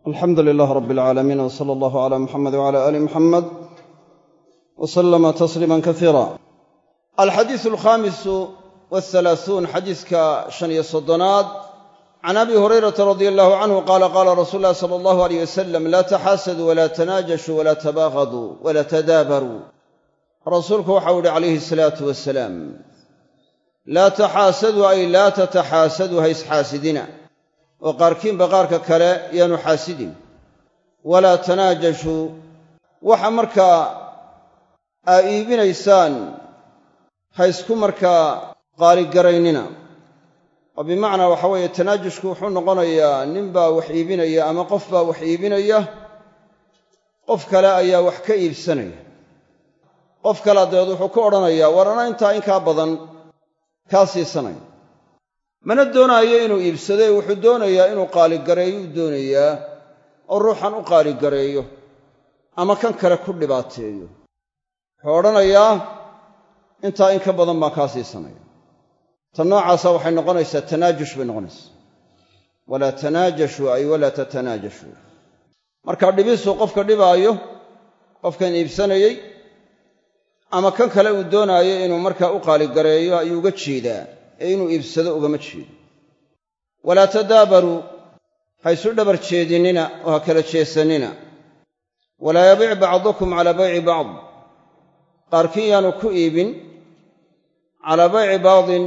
alxamdu lilaah rab alcaalamiin w sala allahu cala muxamed wcala aali muxamed w salama tasliiman kasiira. alxadiisu alkhaamisu waalhalaaثuun xadiiska 55 can abi hurayrata radia allahu canhu qaala qaala rasuulu llahi sala allahu alayh wasalam laa taxaasaduu walaa tanaajashuu walaa tabaaqaduu walaa tadaabaruu. rasuulku waxau yihi calayhi asalaatu wasalaam laa taxaasaduu ay laa tataxaasaduu ha isxaasidina oo qaarkiinba qaarka kale yaanu xaasidin. walaa tanaajashuu waxa markaa aa iibinaysaan ha isku markaa qaaligaraynina. oo bimacnaa waxa weeye tanaajushku wuxuu noqonayaa ninbaa wax iibinaya ama qof baa wax iibinaya, qof kale ayaa wax ka iibsanaya. qof kale dabeed wuxuu ku odhanayaa war ana intaa inkaa badan kaa siisanaya, mana doonaayo inuu iibsadee wuxuu doonayaa inuu qaaligareeyuu doonayaa oo ruuxan u qaaligareeyo ama kan kale ku dhibaateeyo. wuxuu odhanayaa intaa in ka badan baan kaa siisanaya. tan noocaasa waxay noqonaysaa tanaajush bay noqonaysaa. walaa tanaajashuu ay walaa tatanaajashuu. markaa dhibisuu qofka dhibaayo, qofkan iibsanayey ama kan kale uu doonaayo inuu markaa u qaaligareeyo ayuu uga jeedaa ee inuu iibsado ugama jeedo. walaa tadaabaruu ha isu dhabar jeedinina oo ha kala jeesanina. walaa yabiic bacdukum calaa bayci bacd, qaarkiin yaanu ku iibin calaa bayci bacdin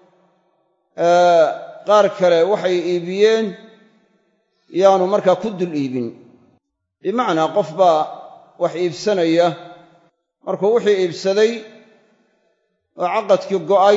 qaar kale waxay iibiyeen yaanu markaa ku dul iibin. bimacnaa qof baa wax iibsanaya, markuu wixii iibsaday oo caqadkii go'ay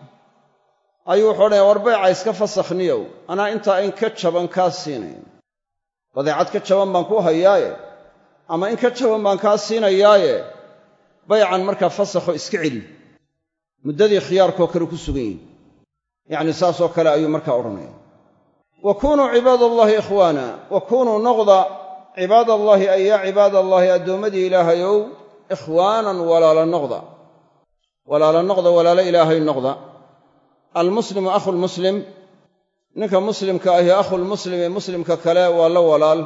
ayuu wuxuu odhanaya war bayca iska fasakhniyow, anaa intaa in ka jaban kaa siinayn. badeecad ka jaban baan ku hayaaye ama in ka jaban baan kaa siinayaaye baycan markaa fasakho iska celi, muddadii khiyaarkoo kale ku sugan yihin. yacni saasoo kale ayuu markaa odhanaya. wa kunuu cibaadallaahi ikhwaana, wa kunuu noqda cibaadallaahi ay yaa cibaadallaahi addoommadii ilaahayow ikhwaanan walaala noqda. walaala noqda, walaalo ilaahay noqda. almuslimu akhulmuslim, ninka muslimka ahi akhulmuslimi muslimka kale waa la walaal.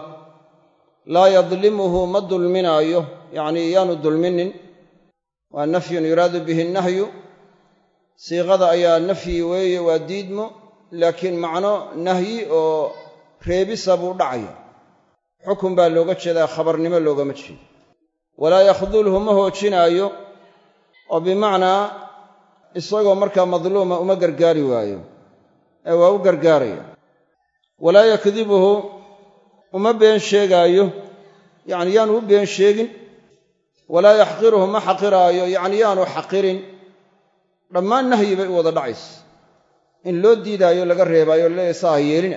laa yadlimuhu ma dulminaayo, yacnii yaanu dulminin. waa nafyun yuraadu bihi nahyu, siiqada ayaa nafyi weeye, waa diidmo, laakiin macno nahyi oo reebisa buu dhacaya. xukun baa looga jeedaa, khabarnimo loogama jeedo. walaa yakhdulhu ma hoojinaayo, oo bimacnaa isagoo markaa madluuma uma gargaari waayo, ee waa u gargaaraya. walaa yakdibuhu uma been sheegaayo, yacni yaanu u been sheegin. walaa yaxqiruhu ma xaqiraayo, yacni yaanu xaqirin. dhammaan nahyi bay u wada dhacaysa, in loo diidaayo laga reebaayo leeya saa ha yeelina.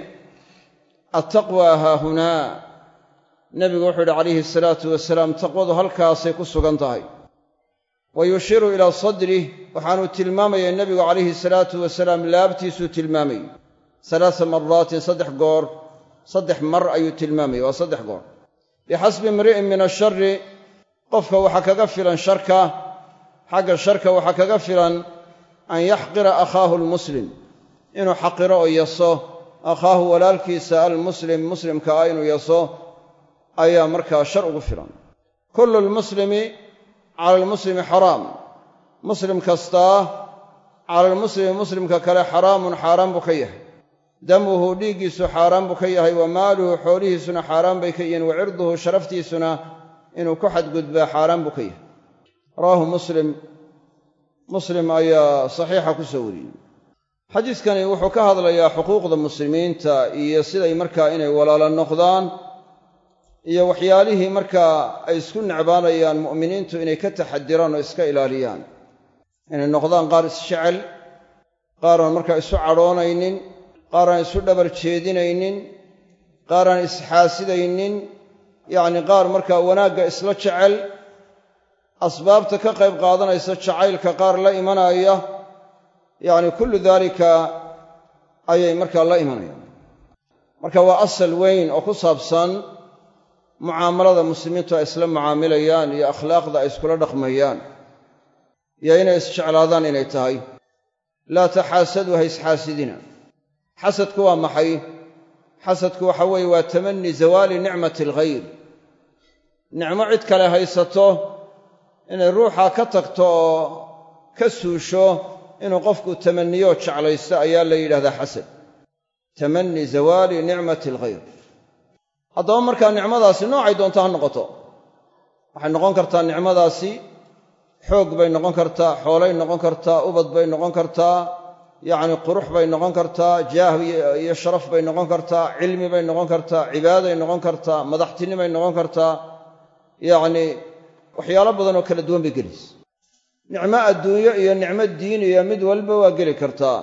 attaqwa haahunaa, nebigu wuxuu yidhi calayhi salaatu wasalaam taqwadu halkaasay ku sugan tahay. wa yushiru ilaa sadrih, waxaanuu tilmaamayay nebigu calayhi salaatu wasalaam laabtiisuu tilmaamayey 3 maraatin, 3 goor, 3 mar ayuu tilmaamayey, waa 3 goor. bixasbi imri'in min ashari, qofka waxaa kaga filan sharka, xagga sharka waxaa kaga filan an yaxqira akhaahu almuslim, inuu xaqiro oo yaso akhaahu walaalkiisa almuslim muslimka ah inuu yaso ayaa markaa shar ugu filan. kullu lmuslimi cala almuslimi xaraam, muslim kastaa cala almuslimi muslimka kale xaraamun, xaaraan buu ka yahay. damuhu dhiiggiisu xaaraan buu ka yahay, wa maaluhu xoolihiisuna xaaraan bay ka yihiin, wa cirduhu sharaftiisuna inuu ku xadgudbaa xaaraan buu ka yahay. rawaahu muslim, muslim ayaa saxiixa ku soo wariyey. xadiiskani wuxuu ka hadlayaa xuquuqda muslimiinta iyo siday markaa inay walaalo noqdaan, iyo waxyaalihii markaa ay isku necbaanayaan mu'miniintu inay ka taxadiraan oo iska ilaaliyaan. inay noqdaan qaar isjecel, qaar aan markaa isu cadhoonaynin, qaar aan isu dhabar jeedinaynin, qaar aan isxaasidaynin, yacni qaar markaa wanaagga isla jecel, asbaabta ka qayb qaadanaysa jacaylka qaar la imanaya, yacni kullu daalika ayay markaa la imanayaan. marka waa asal weyn oo ku saabsan mucaamalada muslimiintu ay isla mucaamilayaan iyo akhlaaqda ay iskula dhaqmayaan, iyo inay isjeclaadaan inay tahay. laa taxaasaduu ha isxaasidina. xasadku waa maxay? xasadku waxa weeye waa tamani zawaali nicmati alghayr, nicmo cid kale haysato inay ruuxa ka tagto oo ka suusho inuu qofku tamaniyo jeclaysto ayaa la yidhahdaa xasad. tamani zawaali nicmati alghayr. haddaba markaa nicmadaasi noocay doonto ha noqoto, waxay noqon kartaa nicmadaasi xoog bay noqon kartaa, xoolay noqon kartaa, ubad bay noqon kartaa, yacni qurux bay noqon kartaa, jaah iyo sharaf bay noqon kartaa, cilmi bay noqon kartaa, cibaaday noqon kartaa, madaxtinimay noqon kartaa, yacni waxyaalo badan oo kala duwan bay gelaysa. nicmo adduunyo iyo nicmo diiniya mid walba waa geli kartaa,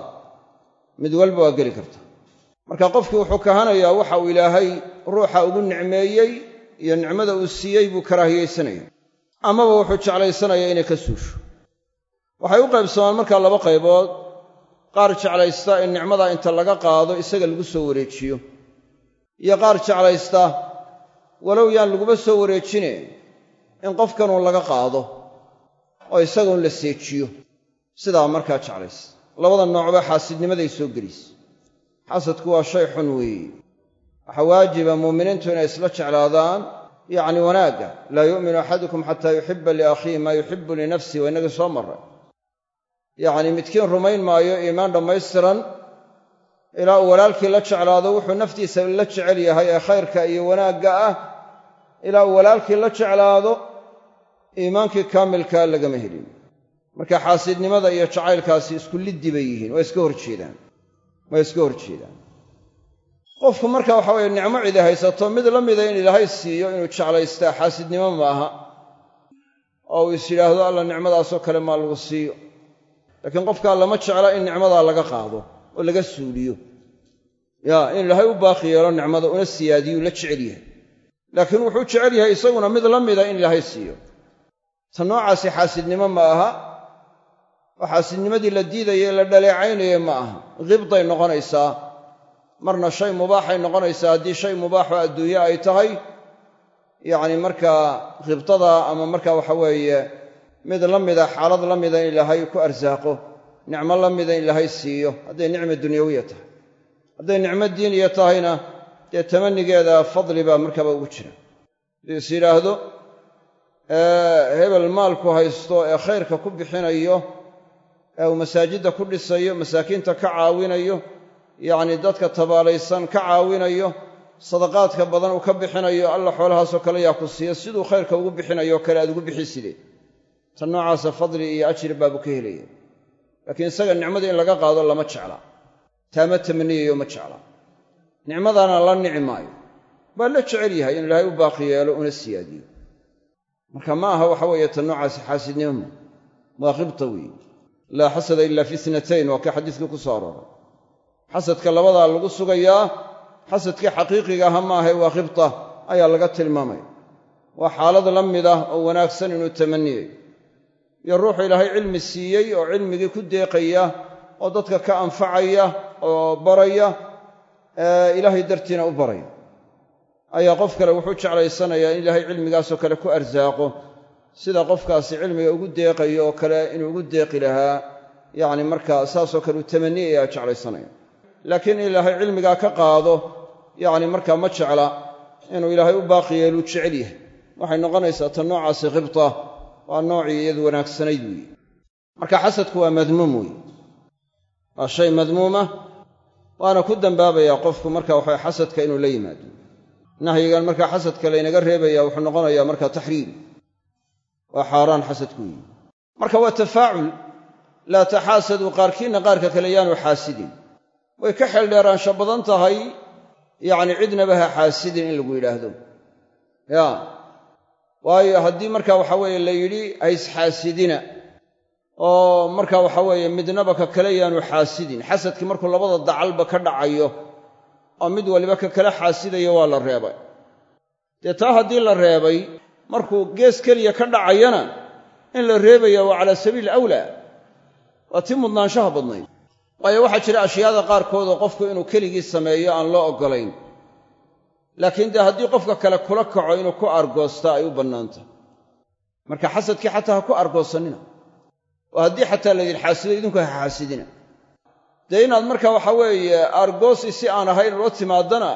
marka qofkii wuxuu kahanayaa waxa uu ilaahay ruuxa ugu nicmeeyey iyo nicmada uu siiyey buu karaahiyaysanaya, amaba wuxuu jeclaysanayaa inay ka suusho. waxay u qaybsamaan markaa laba qaybood: qaar jeclaysta in nicmada inta laga qaado isaga lagu soo wareejiyo, iyo qaar jeclaysta walow yaan laguba soo wareejine in qofkanuu laga qaado oo isaguun la seejiyo, sidaa markaa jeclaysta. labada noocba xaasidnimaday soo gelaysa. xasadku waa shay xun weeye. waxaa waajiba muuminiintu inay isla jeclaadaan yacni wanaagga. laa yu'minu axadukum xataa yuxibba liakhiihi maa yuxibbu linafsihi, waa innagii soo marray. yacni midkiin rumayn maayo iimaan dhammaystiran ilaa uu walaalkii la jeclaado wuxuu naftiisa la jecel yahay ee khayrka iyo wanaagga ah. ilaa uu walaalkii la jeclaado iimaankii kaamilkaa lagama helin. marka xaasidnimada iyo jacaylkaasi isku liddi bay yihiin, waa iska hor jeedaan. qofku marka waxa weeye nicmo cidi haysato mid la mida in ilaahay siiyo inuu jeclaystaa xaasidnimo maaha, oo uu is yidhaahdo alla nicmadaasoo kale maa lagu siiyo. laakiin qofkaa lama jecla in nicmadaa laga qaado oo laga suuliyo, in ilaahay u baaqi yeelo nicmada una siyaadiyuu la jecel yahay. laakiin wuxuu jecel yahay isaguna mid la mida in ilaahay siiyo. ta noocaasi xaasidnimo ma aha, oo xaasidnimadii la diidaya ee la dhaleecaynaya ma aha. khibday noqonaysaa, marna shay mubaaxay noqonaysaa haddii shay mubaaxoo adduunye ay tahay, yacni markaa khibdada ama markaa waxa weeye mid la mida, xaalad la mida in ilaahay ku arsaaqo, nicmo la mida in ilaahay siiyo hadday nicmo dunyawiya tahay. hadday nicmo diiniya tahayna dee tamanigeeda fadli baa markaaba ugu jira. haddii is yidhaahdo hebel maalku haysto ee khayrka ku bixinayo, ee uu masaajidda ku dhisayo, masaakiinta ka caawinayo, yacni dadka tabaalaysan ka caawinayo, sadaqaadka badan uu ka bixinayo, alla xoolahaasoo kale yaa ku siiya, siduu khayrka ugu bixinayo kale aad ugu bixiside. tan noocaasa fadli iyo ajri baabu ka helaya. laakiin isaga nicmadii in laga qaado lama jecla, taama tamaniyayo ma jecla. nicmadana la nici maayo, baa la jecel yahay in ilaahay u baaqi yeelo una siyaadiyo. marka ma aha waxa weeye tan noocaasi xaasidnimo, waa khibta weeye. laa xasada ila fi itnatayn, waa kii xadiiskii ku soo arooray. xasadka labadaa lagu sugayaa, xasadkii xaqiiqiga aha maaha, waa khibta ayaa laga tilmaamaya. waa xaalad la mid ah oo wanaagsan inuu tamaniyayo, iyo ruuxu ilaahay cilmi siiyey oo cilmigii ku deeqaya oo dadka ka anfacaya oo baraya, ilaahay dartiina u baraya, ayaa qof kale wuxuu jeclaysanayaa in ilaahay cilmigaasoo kale ku arsaaqo, sida qofkaasi cilmiga ugu deeqayo oo kale inuu ugu deeqi lahaa, yacni markaa saasoo kale uu tamaniyayaa jeclaysanaya. laakiin in ilaahay cilmigaa ka qaado, yacni markaa ma jecla. inuu ilaahay u baaqi yeeluu jecel yahay. waxay noqonaysaa tan noocaasi khibta, waa noocii iyadu wanaagsanayd weeye. marka xasadku waa madmuum weeye, waa shay madmuuma, waana ku dembaabayaa qofku marka waxa xasadka inuu la yimaado. nahyigan markaa xasadka laynaga reebaya wuxuu noqonayaa markaa taxriim, waa xaaraan xasadku weeye. marka waa tafaacul. laa taxaasaduu, qaarkiinna qaarka kale yaanu xaasidin. way ka xeeldheeraansho badan tahay yacni cidnaba ha xaasidin in lagu yidhaahdo. waayo haddii marka waxa weeye la yidhi ha isxaasidina, oo marka waxa weeye midnaba ka kale yaanu xaasidin, xasadkii markuu labada dacalba ka dhacayo oo mid waliba ka kale xaasidayo waa la reebay. dee taa haddii la reebay, markuu gees keliya ka dhacayana in la reebaya waa calaa sabiili awlaa, waa tii mudnaanshaha badnayd. waayo waxaa jira ashyaada qaarkood oo qofku inuu keligii sameeyo aan loo oggolayn, laakiin dee haddii qofka kale kula kaco inuu ku argoostaa ay u bannaantahy. marka xasadkii xataa ha ku argoosannina, oo haddii xataa laydin xaasido idinku ha xaasidina. dee inaad marka waxa weeye argoosi si aan ahayn ula timaadana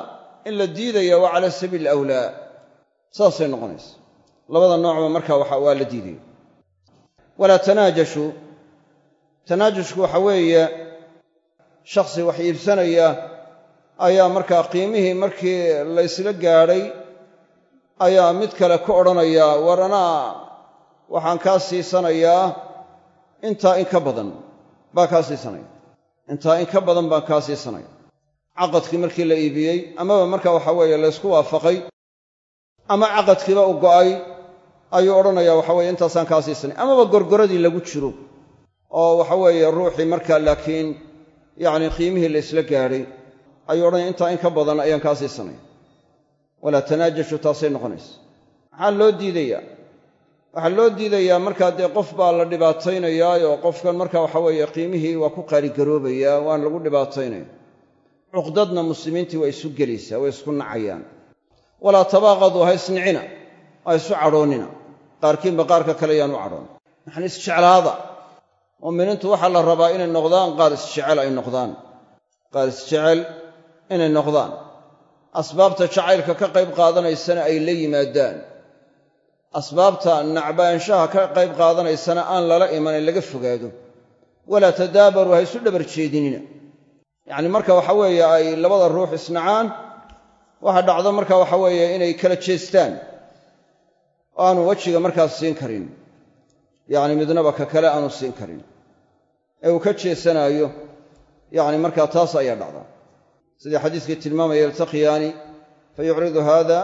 in la diidaya waa cala sabiili awlaa saasay noqonaysa labada noocba markaa waa la diidaya walaa tanaajashu tanaajashku waxa weeye shakhsi wax iibsanaya ayaa markaa qiimihii markii la ysla gaadhay ayaa mid kale ku odhanaya war anaa waxaan kaa siisanayaa intaa in ka badan baa kaa siisanaya intaa in ka badan baan kaa siisanaya caqadkii markii la iibiyey amaba marka waxa weeye laysku waafaqay ama caqadkiiba u go'ay ayuu odhanayaa waxa weeye intaasaan kaa siisanay amaba gorgoradii lagu jiro oo waxa weeye ruuxii markaa laakiin yacni qiimihii la isla gaadhay ayuu odhanaya intaa in ka badan ayaan kaa siisanaya walaa tanaajashu taasay noqonaysa maxaa loo diidayaa waxaa loo diidayaa markaa dee qof baa la dhibaataynayaayoo qofkan marka waxa weeye qiimihii waa ku qaaligaroobayaa waan lagu dhibaataynaya cuqdadna muslimiintii waa isu gelaysaa way isku nacayaan walaa tabaaqaduu ha isnicina ha isu cadhoonnina qaarkiinba qaarka kale yaan u cadhoon yacni isjeclaada mu'miniintu waxaa la rabaa inay noqdaan qaar isjecel ay noqdaan qaar isjecel inay noqdaan asbaabta jacaylka ka qayb qaadanaysana ay la yimaadaan asbaabta nacbaanshaha ka qayb qaadanaysana aan lala imanin laga fogaado walaa tadaabaruu ha isu dhabar jeedinina yacni marka waxa weeye ay labada ruux isnacaan waxa dhacdo marka waxa weeye inay kala jeestaan oo aanu wejiga markaas siin karin yacni midnaba ka kale aanu siin karin ee uu ka jeesanaayo yacni markaa taas ayaa dhacda sidii xadiiskii tilmaamaya yaltaqiyaani fayucridu haada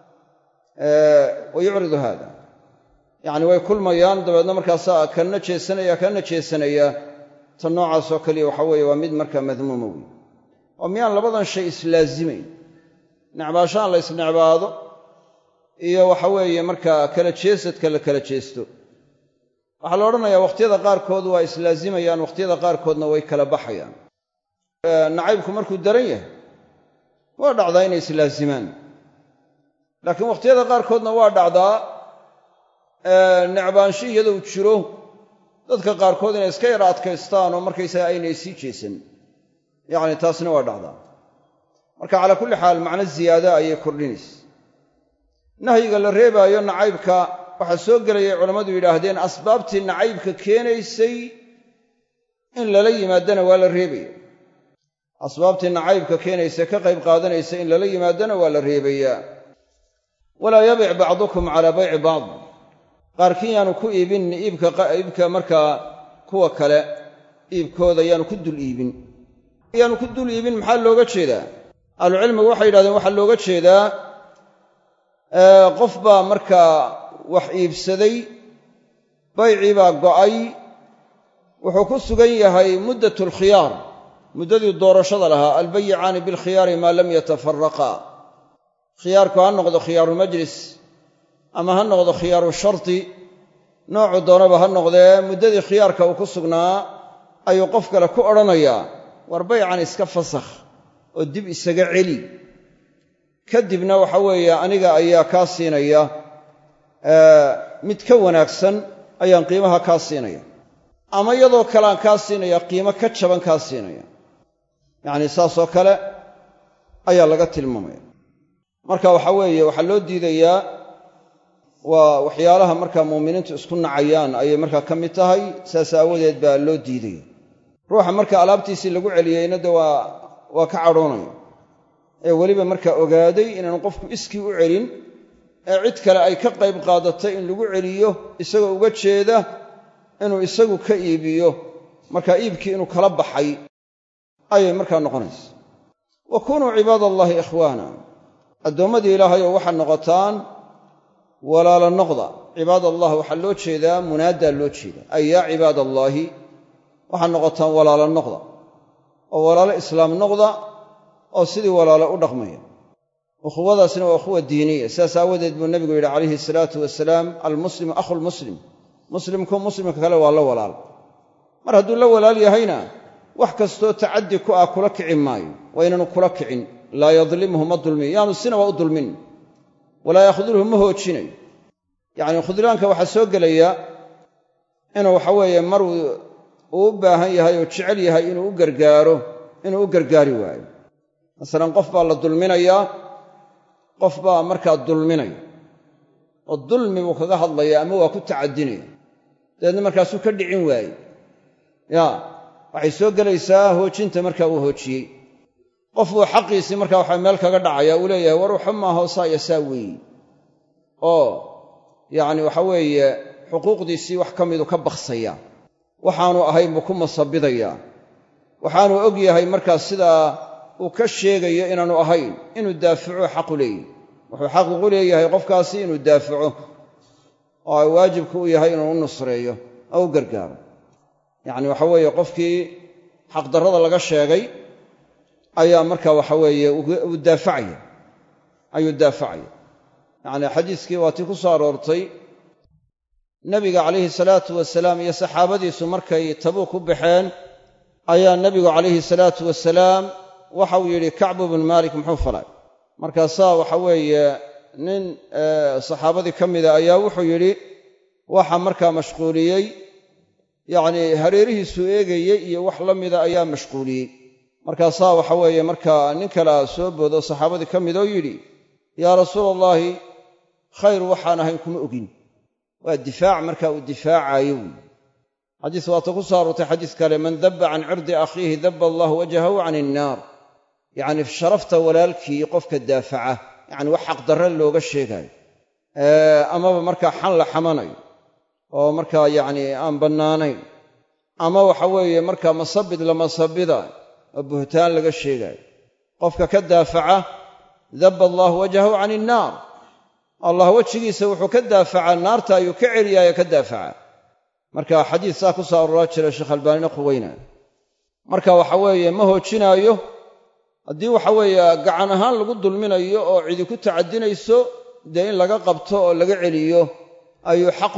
wa yucridu haada yacni way kulmayaan dabeedna markaasaa kanna jeesanaya kanna jeesanaya tan noocaasoo kaliya waxa weeye waa mid markaa madmuuma wey oo miyaan labadan shay islaazimayn necbaashaan la isnecbaado iyo waxa weeye markaa kala jeesadka la kala jeesto waxaa la odhanayaa wakhtiyada qaarkood waa islaazimayaan wakhtiyada qaarkoodna way kala baxayaan nacaybku markuu daran yahay waa dhacdaa inay islaazimaan laakiin wakhtiyada qaarkoodna waa dhacdaa necbaansho iyadou jiro dadka qaarkood inay iska yara adkaystaan oo markaysaga aynay sii jeesan yacni taasna waa dhacdaa marka calaa kulli xaal macno ziyaada ayay kordhinaysa nahyiga la reebaayo nacaybka waxaa soo gelayay culammadu yidhaahdeen asbaabtii nacaybka keenaysay in lala yimaadana waa la reebaya asbaabtii nacaybka keenaysa ka qayb qaadanaysa in lala yimaadana waa la reebayaa walaa yabic bacdukum calaa bayci bacd qaarkiin yaanu ku iibin iibka markaa kuwa kale iibkooda yaanu ku dul iibin yaanu ku dul iibin maxaa looga jeedaa ahlucilmigu waxay yidhahdeen waxaa looga jeedaa qof baa markaa wax iibsaday baycii baa go'ay wuxuu ku sugan yahay muddatulkhiyaar muddadii doorashada lahaa albayicaani bilkhiyaari maa lam yatafaraqaa khiyaarku ha noqdo khiyaaru majlis ama ha noqdo khiyaaru sharti noocu doonaba ha noqdee muddadii khiyaarka uu ku sugnaa ayuu qof kale ku odhanayaa war baycan iska fasakh oo dib isaga celi kadibna waxa weeye aniga ayaa kaa siinaya mid ka wanaagsan ayaan qiimaha kaa siinaya ama iyadoo kale aan kaa siinaya qiimo ka jaban kaa siinaya yacni saasoo kale ayaa laga tilmaamaya marka waxa weeye waxaa loo diidayaa waa waxyaalaha markaa muuminiintu isku nacayaan ayay markaa ka mid tahay saas aawadeed baa loo diidaya ruuxa marka alaabtiisii lagu celiyeyna de waa ka cadhoonaya ee weliba markaa ogaaday inaanu qofku iskii u celin ee cid kale ay ka qayb qaadatay in lagu celiyo isagoo uga jeeda inuu isagu ka iibiyo markaa iibkii inuu kala baxay ayay markaa noqonaysa wa kunuu cibaadallaahi ikhwaana addoommadii ilaahay oo waxaad noqotaan walaala noqda cibaadallah waxaa loo jeedaa munaadaa loo jeedaa ay yaa cibaadallaahi waxaad noqotaan walaala noqda oo walaalo islaam noqda oo sidii walaalo u dhaqmaya ukhuwadaasna waa ukhuwa diiniya sidaas aawadeed buu nebigu yidhi calayhi salaatu wasalaam almuslimu akhulmuslim muslimku muslimka kale waa la walaal mar hadduu la walaal yahayna wax kastoo tacaddi ku ah kula kici maayo waa inaanu kula kicin laa yadlimhu ma dulmiyo yaanu sinaba u dulmin walaa yakhdulhu ma hoojinayo yacni khudlaanka waxaa soo gelaya inuu waxa weeye mar uu u baahan yahay oo jecel yahay inuu u gargaari waayo masalan qof baa la dulminayaa qof baa markaa dulminaya oo dulmi buu kaga hadlaya ama waa ku tacadinaya dabeedna markaasuu ka dhicin waaye waxay soo gelaysaa hoojinta markaa uu hoojiyey qof buu xaqiisii markaa waxa meel kaga dhacaya uu leeyahay war waxa maaha saa iyo saa weeye oo yacni waxa weeye xuquuqdiisii wax ka midu ka baksaya waxaanu ahayn buu ku masabidayaa waxaanu og yahay markaa sidaa uu ka sheegayo inaanu ahayn inuu daafaco xaqu leeyahy wuxuu xaq ugu leeyahay qofkaasi inuu daafaco oo ay waajibku u yahay inuu u nusreeyo oo u gargaaro yacni waxa weeye qofkii xaqdarrada laga sheegay ayaa markaa waxa weeye uu daafacaya ayuu daafacaya yacni xadiiskii waa tii ku soo aroortay nebiga calayhi salaatu wasalaam iyo saxaabadiisu markay Tabuuk u baxeen ayaa nebigu calayhi salaatu wasalaam waxau yidhi Kacbu bnu Maalik muxuu falay markaasaa waxa weeye nin saxaabadii ka mida ayaa wuxuu yidhi waxa markaa mashquuliyey yacnii hareerihiisuu eegayey iyo wax la mida ayaa mashquuliyey markaasaa waxa weeye markaa nin kalea soo boodo saxaabadii ka midoo yidhi yaa rasuula allaahi khayr waxaan ahayn kuma ogin waa difaac markaa uu difaacayo wy xadiis waata ku soo aroortay xadiis kale man dabba can cirdi akhiihi dabba allahu wajhahu can innaar yacni sharafta walaalkii qofka daafaca yacni wax xaqdarre looga sheegaayo amaba markaa xan la xamanayo oo markaa yacni aan bannaanayn ama waxa weeye markaa masabid la masabida oo buhtaan laga sheegaayo qofka ka daafaca dabba allahu wajhahu can innaar allah wejigiisa wuxuu ka daafacaa naarta ayuu ka celiyaayo ka daafaca marka xadiis saa ku soo arooraa jira sheekh albaanina quweynaayo marka waxa weeye ma hoojinaayo haddii waxa weeye gacan ahaan lagu dulminayo oo cidi ku tacadinayso dee in laga qabto oo laga celiyo ayuu xaqu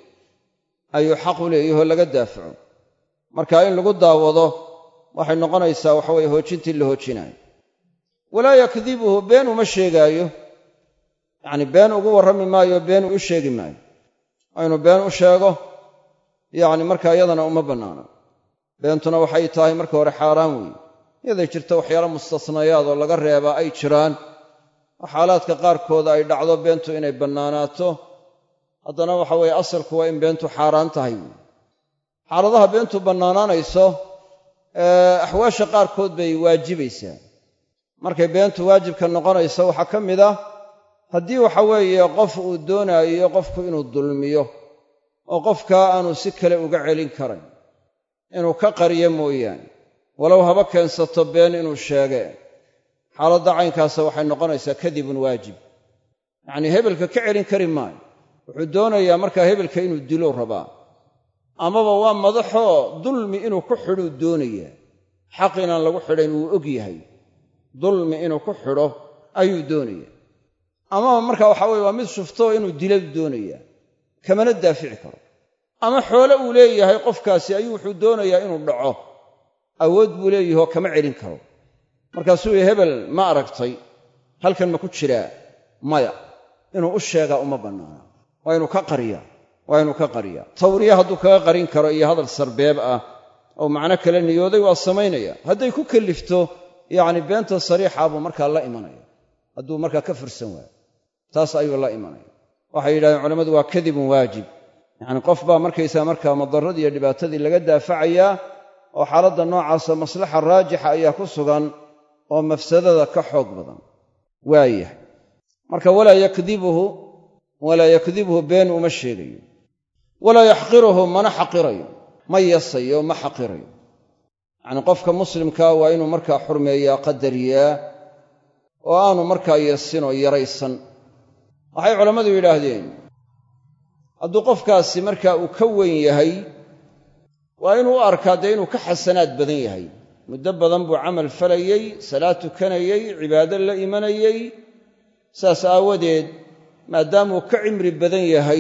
leeyahoo laga daafaco marka in lagu daawado waxay noqonaysaa waxa weeye hoojintii la hoojinaayo walaa yakdibuhu been uma sheegaayo yacni been ugu warrami maayo been u sheegi maayo inuu been u sheego yacni markaa iyadana uma bannaana beentuna waxay tahay marka hore xaaraan weeye iyaday jirto waxyaalo mustasnayaad oo laga reebaa ay jiraan oo xaalaadka qaarkooda ay dhacdo beentu inay bannaanaato haddana waxa weeye asalku waa in beentu xaaraan tahay weeye xaaladaha beentu bannaanaanayso axwaasha qaarkood bay waajibaysaa markay beentu waajibka noqonayso waxaa ka mid ah haddii waxa weeye qof uu doonaayo qofku inuu dulmiyo oo qofkaa aanu si kale uga celin karayn inuu ka qariyo mooyaane walow haba keensato been inuu sheege xaaladda caynkaasa waxay noqonaysaa kadibun waajib yacnii hebelka ka celin kari maayo wuxuu doonayaa markaa hebelka inuu dilo rabaa amaba waa madaxoo dulmi inuu ku xidhuu doonayaa xaq inaan lagu xidhayn wuu og yahay dulmi inuu ku xidho ayuu doonayaa amaba markaa waxaa weye waa mid shuftoo inuu dilo doonayaa kamana daafici karo ama xoole uu leeyahay qofkaasi ayuu wuxuu doonayaa inuu dhaco awood buu leeyahoo kama celin karo markaasuu yihi hebel ma aragtay halkan ma ku jiraa maya inuu u sheegaa uma bannaana waa inuu ka qariyaa tawriya hadduu kaga qarin karo iyo hadal sarbeeb ah oo macno kale niyooday waa samaynaya hadday ku kallifto yacni beenta sariixa buu markaa la imanaya hadduu markaa ka fursan waayo taas ayuu la imanaya waxay yidhahdeen culammadu waa kadibun waajib yacni qof baa markaysaa markaa madarradii iyo dhibaatadii laga daafacayaa oo xaaladda noocaasa maslaxa raajixa ayaa ku sugan oo mafsadada ka xoog badan waayah marka walaa yakdibuhu been uma sheegayo walaa yaxqiruhu mana xaqirayo ma yasayo ma xaqirayo yacni qofka muslimkaa waa inuu markaa xurmeeyaa qadariyaa oo aanu markaa yasin oo yaraysan waxay culammadu yidhaahdeen hadduu qofkaasi markaa uu ka weyn yahay waa inuu u arkaa dee inuu ka xasanaad badan yahay muddo badan buu camal falayey salaad tukanayey cibaado la imanayey saas aawadeed maadaamuu ka cimri badan yahay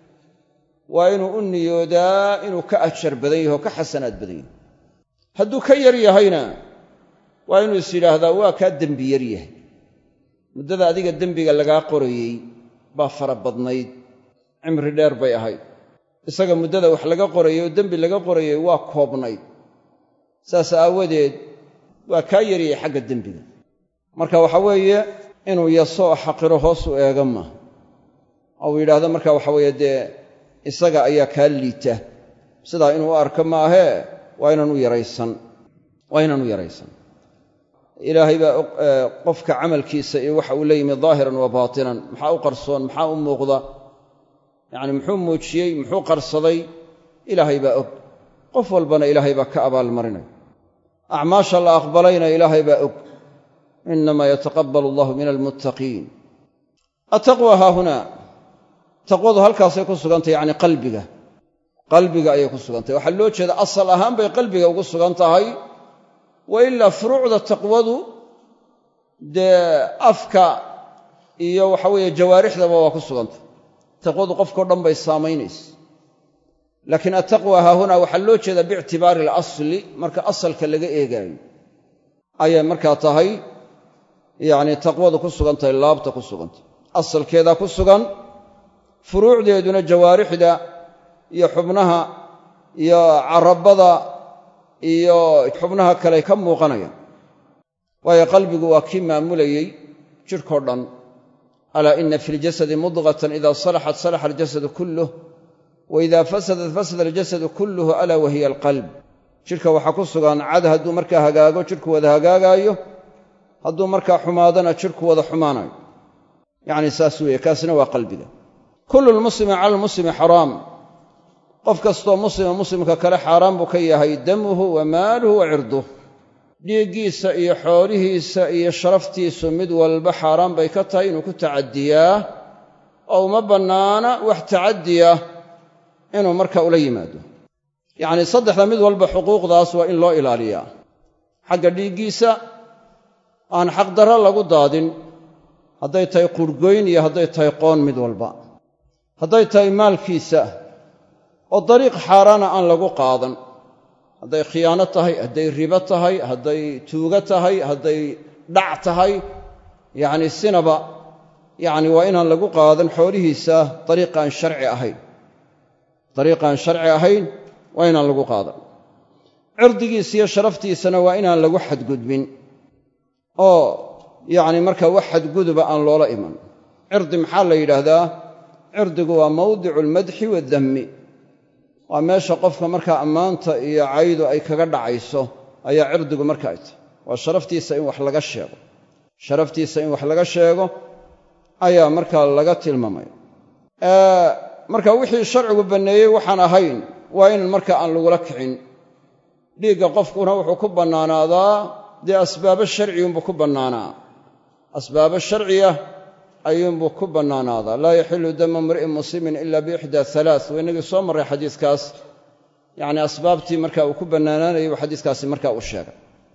waa inuu u niyoodaa inuu ka ajar badan yahay oo ka xasanaad badan yahay hadduu ka yar yahayna waa inuu is yidhaahdaa waa kaa dembi yar yahay muddada adiga dembiga lagaa qorayey baa fara badnayd cimri dheer bay ahayd isaga muddada wax laga qorayey oo dembi laga qorayey waa koobnayd saas aawadeed waa kaa yariyey xagga dembiga marka waxa weeye inuu yaso oo xaqiro hoos u eega maaha oo uu yidhaahdo markaa waxa weeye dee isaga ayaa kaa liita sidaa inuu u arko maahee waa inaanu yaraysan ilaahay baa qofka camalkiisa iyo waxa uu la yimi daahiran wa baatinan maxaa u qarsoon maxaa u muuqda yacni muxuu muujiyey muxuu qarsaday ilaahay baa og qof walbana ilaahay baa ka abaalmarinaya acmaasha la aqbalayna ilaahay baa og inamaa yataqabbalu allahu min almuttaqiin attaqwa haahunaa taqwadu halkaasay ku sugantay yacni qalbiga ayay ku sugantahay waxaa loo jeeda asal ahaan bay qalbiga ugu sugan tahay wa ilaa furuucda taqwadu dee afka iyo waxa weeye jawaarixdaba waa ku sugantah taqwadu qofkao dhan bay saamaynaysa laakiin attaqwa haahunaa waxaa loo jeedaa biictibaari alasli marka asalka laga eegaayo ayay markaa tahay yacni taqwadu ku sugan tahay laabta ku sugantah asalkeedaa ku sugan furuucdeeduna jawaarixda iyo xubnaha iyo carabada iyo xubnaha kale ka muuqanayaan waayo qalbigu waa kii maamulayey jidhkao dhan alaa ina fi ljasadi mudqatan ida salaxat salaxa aljasadu kulluh wa ida fasadat fasada aljasadu kulluhu alaa wahiya alqalb jidhka waxaa ku sugan cad hadduu markaa hagaago jidhku wada hagaagaayo hadduu markaa xumaadana jidhku wada xumaanayo yacni saas weeye kaasina waa qalbiga kullu lmuslimi cala almuslimi xaraam qof kastoo muslimka kale xaaraan buu ka yahay damuhu wa maaluhu wa cirduh dhiiggiisa iyo xoolihiisa iyo sharaftiisu mid walba xaaraan bay ka tahay inuu ku tacadiyaa oo uma bannaana wax tacadiya inuu marka ula yimaado yacni saddexda mid walba xuquuqdaas waa in loo ilaaliyaa xagga dhiiggiisa aan xaqdarro lagu daadin hadday tahay qurgoyn iyo hadday tahay qoon mid walba hadday tahay maalkiisa oo dariiq xaaraana aan lagu qaadan hadday khiyaano tahay hadday ribo tahay hadday tuugo tahay hadday dhac tahay yacni sinaba yacni waa inaan lagu qaadan xoolihiisa dariiqaan sharci ahayn waa inaan lagu qaadan cirdigiisa iyo sharaftiisana waa inaan lagu xadgudbin oo yacni markaa wax xadguduba aan loola iman cirdi maxaa la yidhaahdaa cirdigu waa mawdicu almadxi waadammi waa meesha qofka markaa ammaanta iyo caydu ay kaga dhacayso ayaa cirdigu marka ay tahay waa sharaftiisa in wax laga sheego ayaa markaa laga tilmaamaya marka wixii sharcigu banneeyey waxaan ahayn waa in marka aan lagula kicin dhiigga qofkuna wuxuu ku bannaanaadaa dee asbaabo sharciyunbuu ku bannaanaa asbaabo sharciya ayuunbuu ku bannaanaadaa laa yaxilu dama mri'in muslimin ila biixdaa alaa waa inagii soo marray xadiiskaas yacni asbaabtii marka uu ku bannaanaanayay buu xadiiskaasi markaa uu sheegay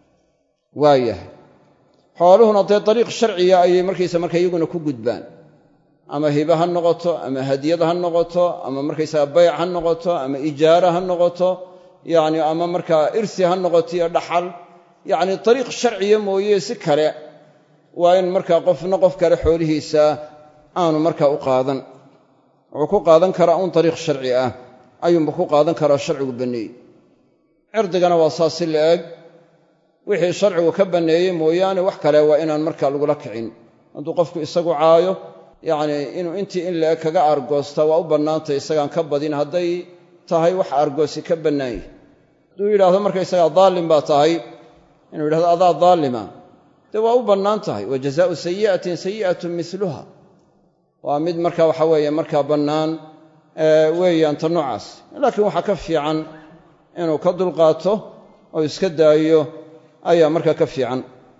waayahay xooluhuna dee dariiq sharciya ayay markaysa marka iyaguna ku gudbaan ama hibe ha noqoto ama hadiyad ha noqoto ama markaysaga bayc ha noqoto ama ijaara ha noqoto yacni ama markaa irsi ha noqoto iyo dhaxal yacni dariiq sharciya mooye si kale waa in markaa qofna qof kale xoolihiisa aanu markaa u qaadan wuxuu ku qaadan karaa un dariiq sharci ah ayuunba ku qaadan karaa sharcigu banneeyey cirdigana waa saas si la-eg wixii sharcigu ka banneeyey mooyaane wax kale waa inaan markaa lagula kicin hadduu qofku isagu caayo yacnii inuu intii in la-eg kaga argoosta waa u bannaantay isagaan ka badin hadday tahay wax argoosi ka bannaan yahay hadduu yidhaahdo markaysagaa daalim baa tahay inuu yidhahdo adaa daalima dee waa u bannaan tahay wa jazaa'u sayi'atin sayi'atun miluha waa mid marka waxa weeye markaa bannaan weeyaan ta noocaas laakiin waxaa ka fiican inuu ka dulqaato oo iska daayo ayaa markaa ka fiican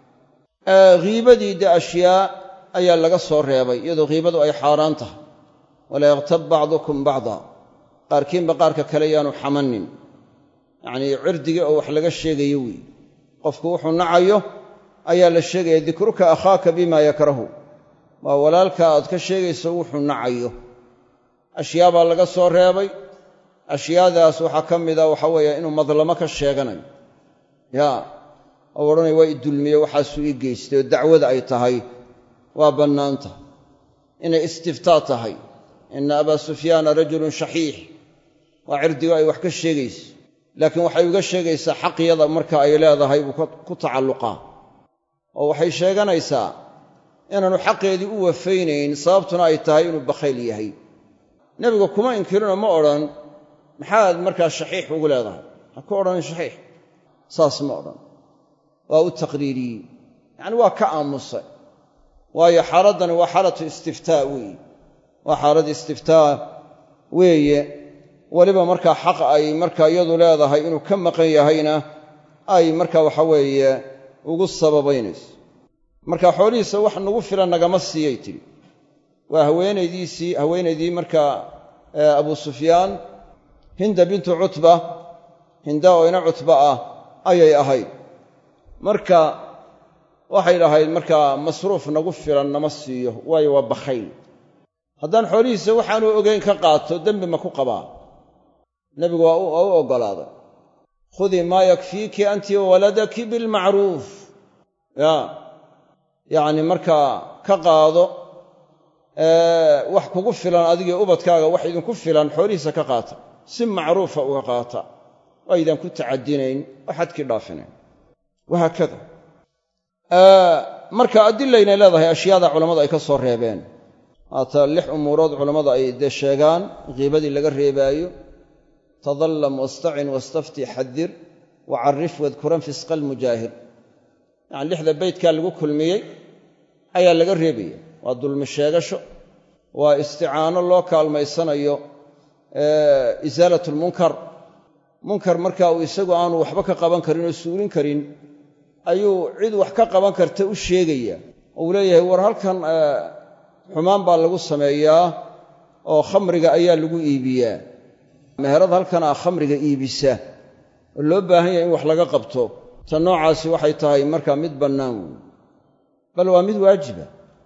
ghiibadii dee ashyaa ayaa laga soo reebay iyadoo ghiibadu ay xaaraan tahay walaa yaghtab bacdukum bacda qaarkiinba qaarka kale yaanu xamanin yacnii cirdigii oo wax laga sheegayo weeye qofku wuxuu nacayo ayaa la sheegaya dikruka akhaaka bimaa yakrahu waa walaalka aad ka sheegayso wuxuu nacayo ashyaa baa laga soo reebay ashyaadaas waxaa ka mida waxa weeye inuu madlamo ka sheeganayo yaa oo odhanaya waa i dulmiye waxaasuu ii geystay oo dacwada ay tahay waa bannaanta inay istiftaa tahay ina abaa sufyaana rajulun shaxiix waa cirdigo ay wax ka sheegayso laakiin waxay uga sheegaysaa xaqyada marka ay leedahay buu ku tacalluqaa oo waxay sheeganaysaa inaanu xaqeedii u wafaynayn sababtuna ay tahay inuu bakhayl yahay nebigu kuma inkirinoo ma odhan maxaad markaa shaxiix ugu leedahay ha ku odhanin shaxiix saas ma odhan waa u taqriiriyey yacni waa ka aamusay waayo xaaladdani waa xaalatu istiftaa weeye waa xaalad istiftaa weeye weliba markaa xaq ay markaa iyadu leedahay inuu ka maqan yahayna ay markaa waxa weeye ugu sababaynayso marka xoolihiisa wax nagu filan nagama siiyay tidhi waa haweenaydii markaa abu sufyaan hinda bintu cutba hinda oo ina cutba ah ayay ahayd marka waxay dhahayd markaa masruuf nagu filan nama siiyo waayo waa bakhayl haddaan xoolihiisa waxaanu ogayn ka qaato dembi ma ku qabaa nebigu waa u oggolaaday khudii maa yakfiiki anti wawaladaki bilmacruuf yacni markaa ka qaado wax kugu filan adigii ubadkaaga wax idinku filan xoolihiisa ka qaata si macruufa uga qaata oo aydan ku tacadinayn oo xadkii dhaafinayn wahaakada marka adilaynay leedahay ashyaada culammadu ay ka soo reebeen haata 6 umuurood culammadu ay dee sheegaan qiibadii laga reebaayo tadallam wastacin wastafti xadir wacarrif wadkuran fisqa almujaahir yani 6da baydkaa lagu kulmiyey ayaa laga reebaya waa dulmi sheegasho waa isticaano loo kaalmaysanayo isaalat lmunkar munkar marka uu isagu aanu waxba ka qaban karin oo suulin karin ayuu cid wax ka qaban karta u sheegaya oo uu leeyahay war halkan xumaan baa lagu sameeyaa oo khamriga ayaa lagu iibiyaa meherad halkan khamriga iibisa oo loo baahan yahay in wax laga qabto ta noocaasi waxay tahay markaa mid bannaan wey bal waa mid waajiba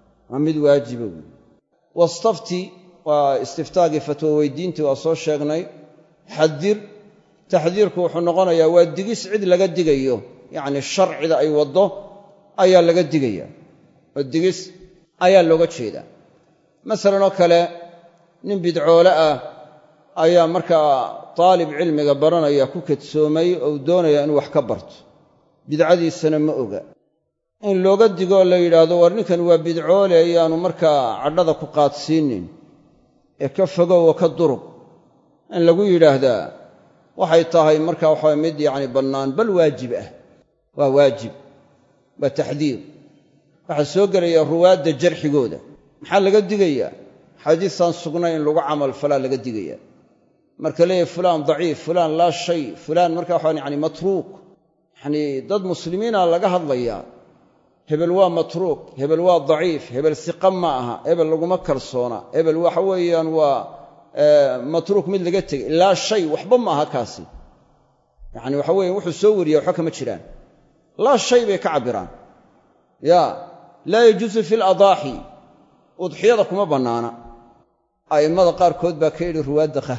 wey wastafti waa istiftaagii fatwo weydiintii waa soo sheegnay xadir taxdiirku wuxuu noqonayaa waa digis cid laga digayo yacni sharcida ay waddo ayaa laga digaya oo digis ayaa looga jeedaa masalan oo kale nin bidcoole ah ayaa markaa taalib cilmiga baranaya ku kadsoomay oo doonaya inuu wax ka barto bidcadiisana ma oga in looga digoo la yidhaahdo war ninkan waa bidcoole ayaanu markaa cadhada ku qaadsiinin ee ka fogow oo ka durug in lagu yidhaahdaa waxay tahay markaa waxaa mid yacni bannaan bal waajib ah waa waajib waa taxdiir waxaa soo gelaya ruwaadda jarxigooda maxaa laga digayaa xadiisaan sugnay in lagu camal falaa laga digayaa marka leeyahay fulaan daciif fulaan laa shay fulaan marka waxaa yani matruuk yacni dad muslimiina laga hadlayaa hebel waa matruuk hebel waa daciif hebel siqa ma aha hebel laguma kalsoona hebel waxa weeyaan waa matruuk mid laga tegay laa shay waxba ma aha kaasi yacni waxa weeye wuxuu soo wariya waxba kama jiraan laa shay bay ka cabbiraan laa yajuusu fi ladaaxi udxiyada kuma bannaana a'immada qaarkood baa ka yidhi ruwaadda qaar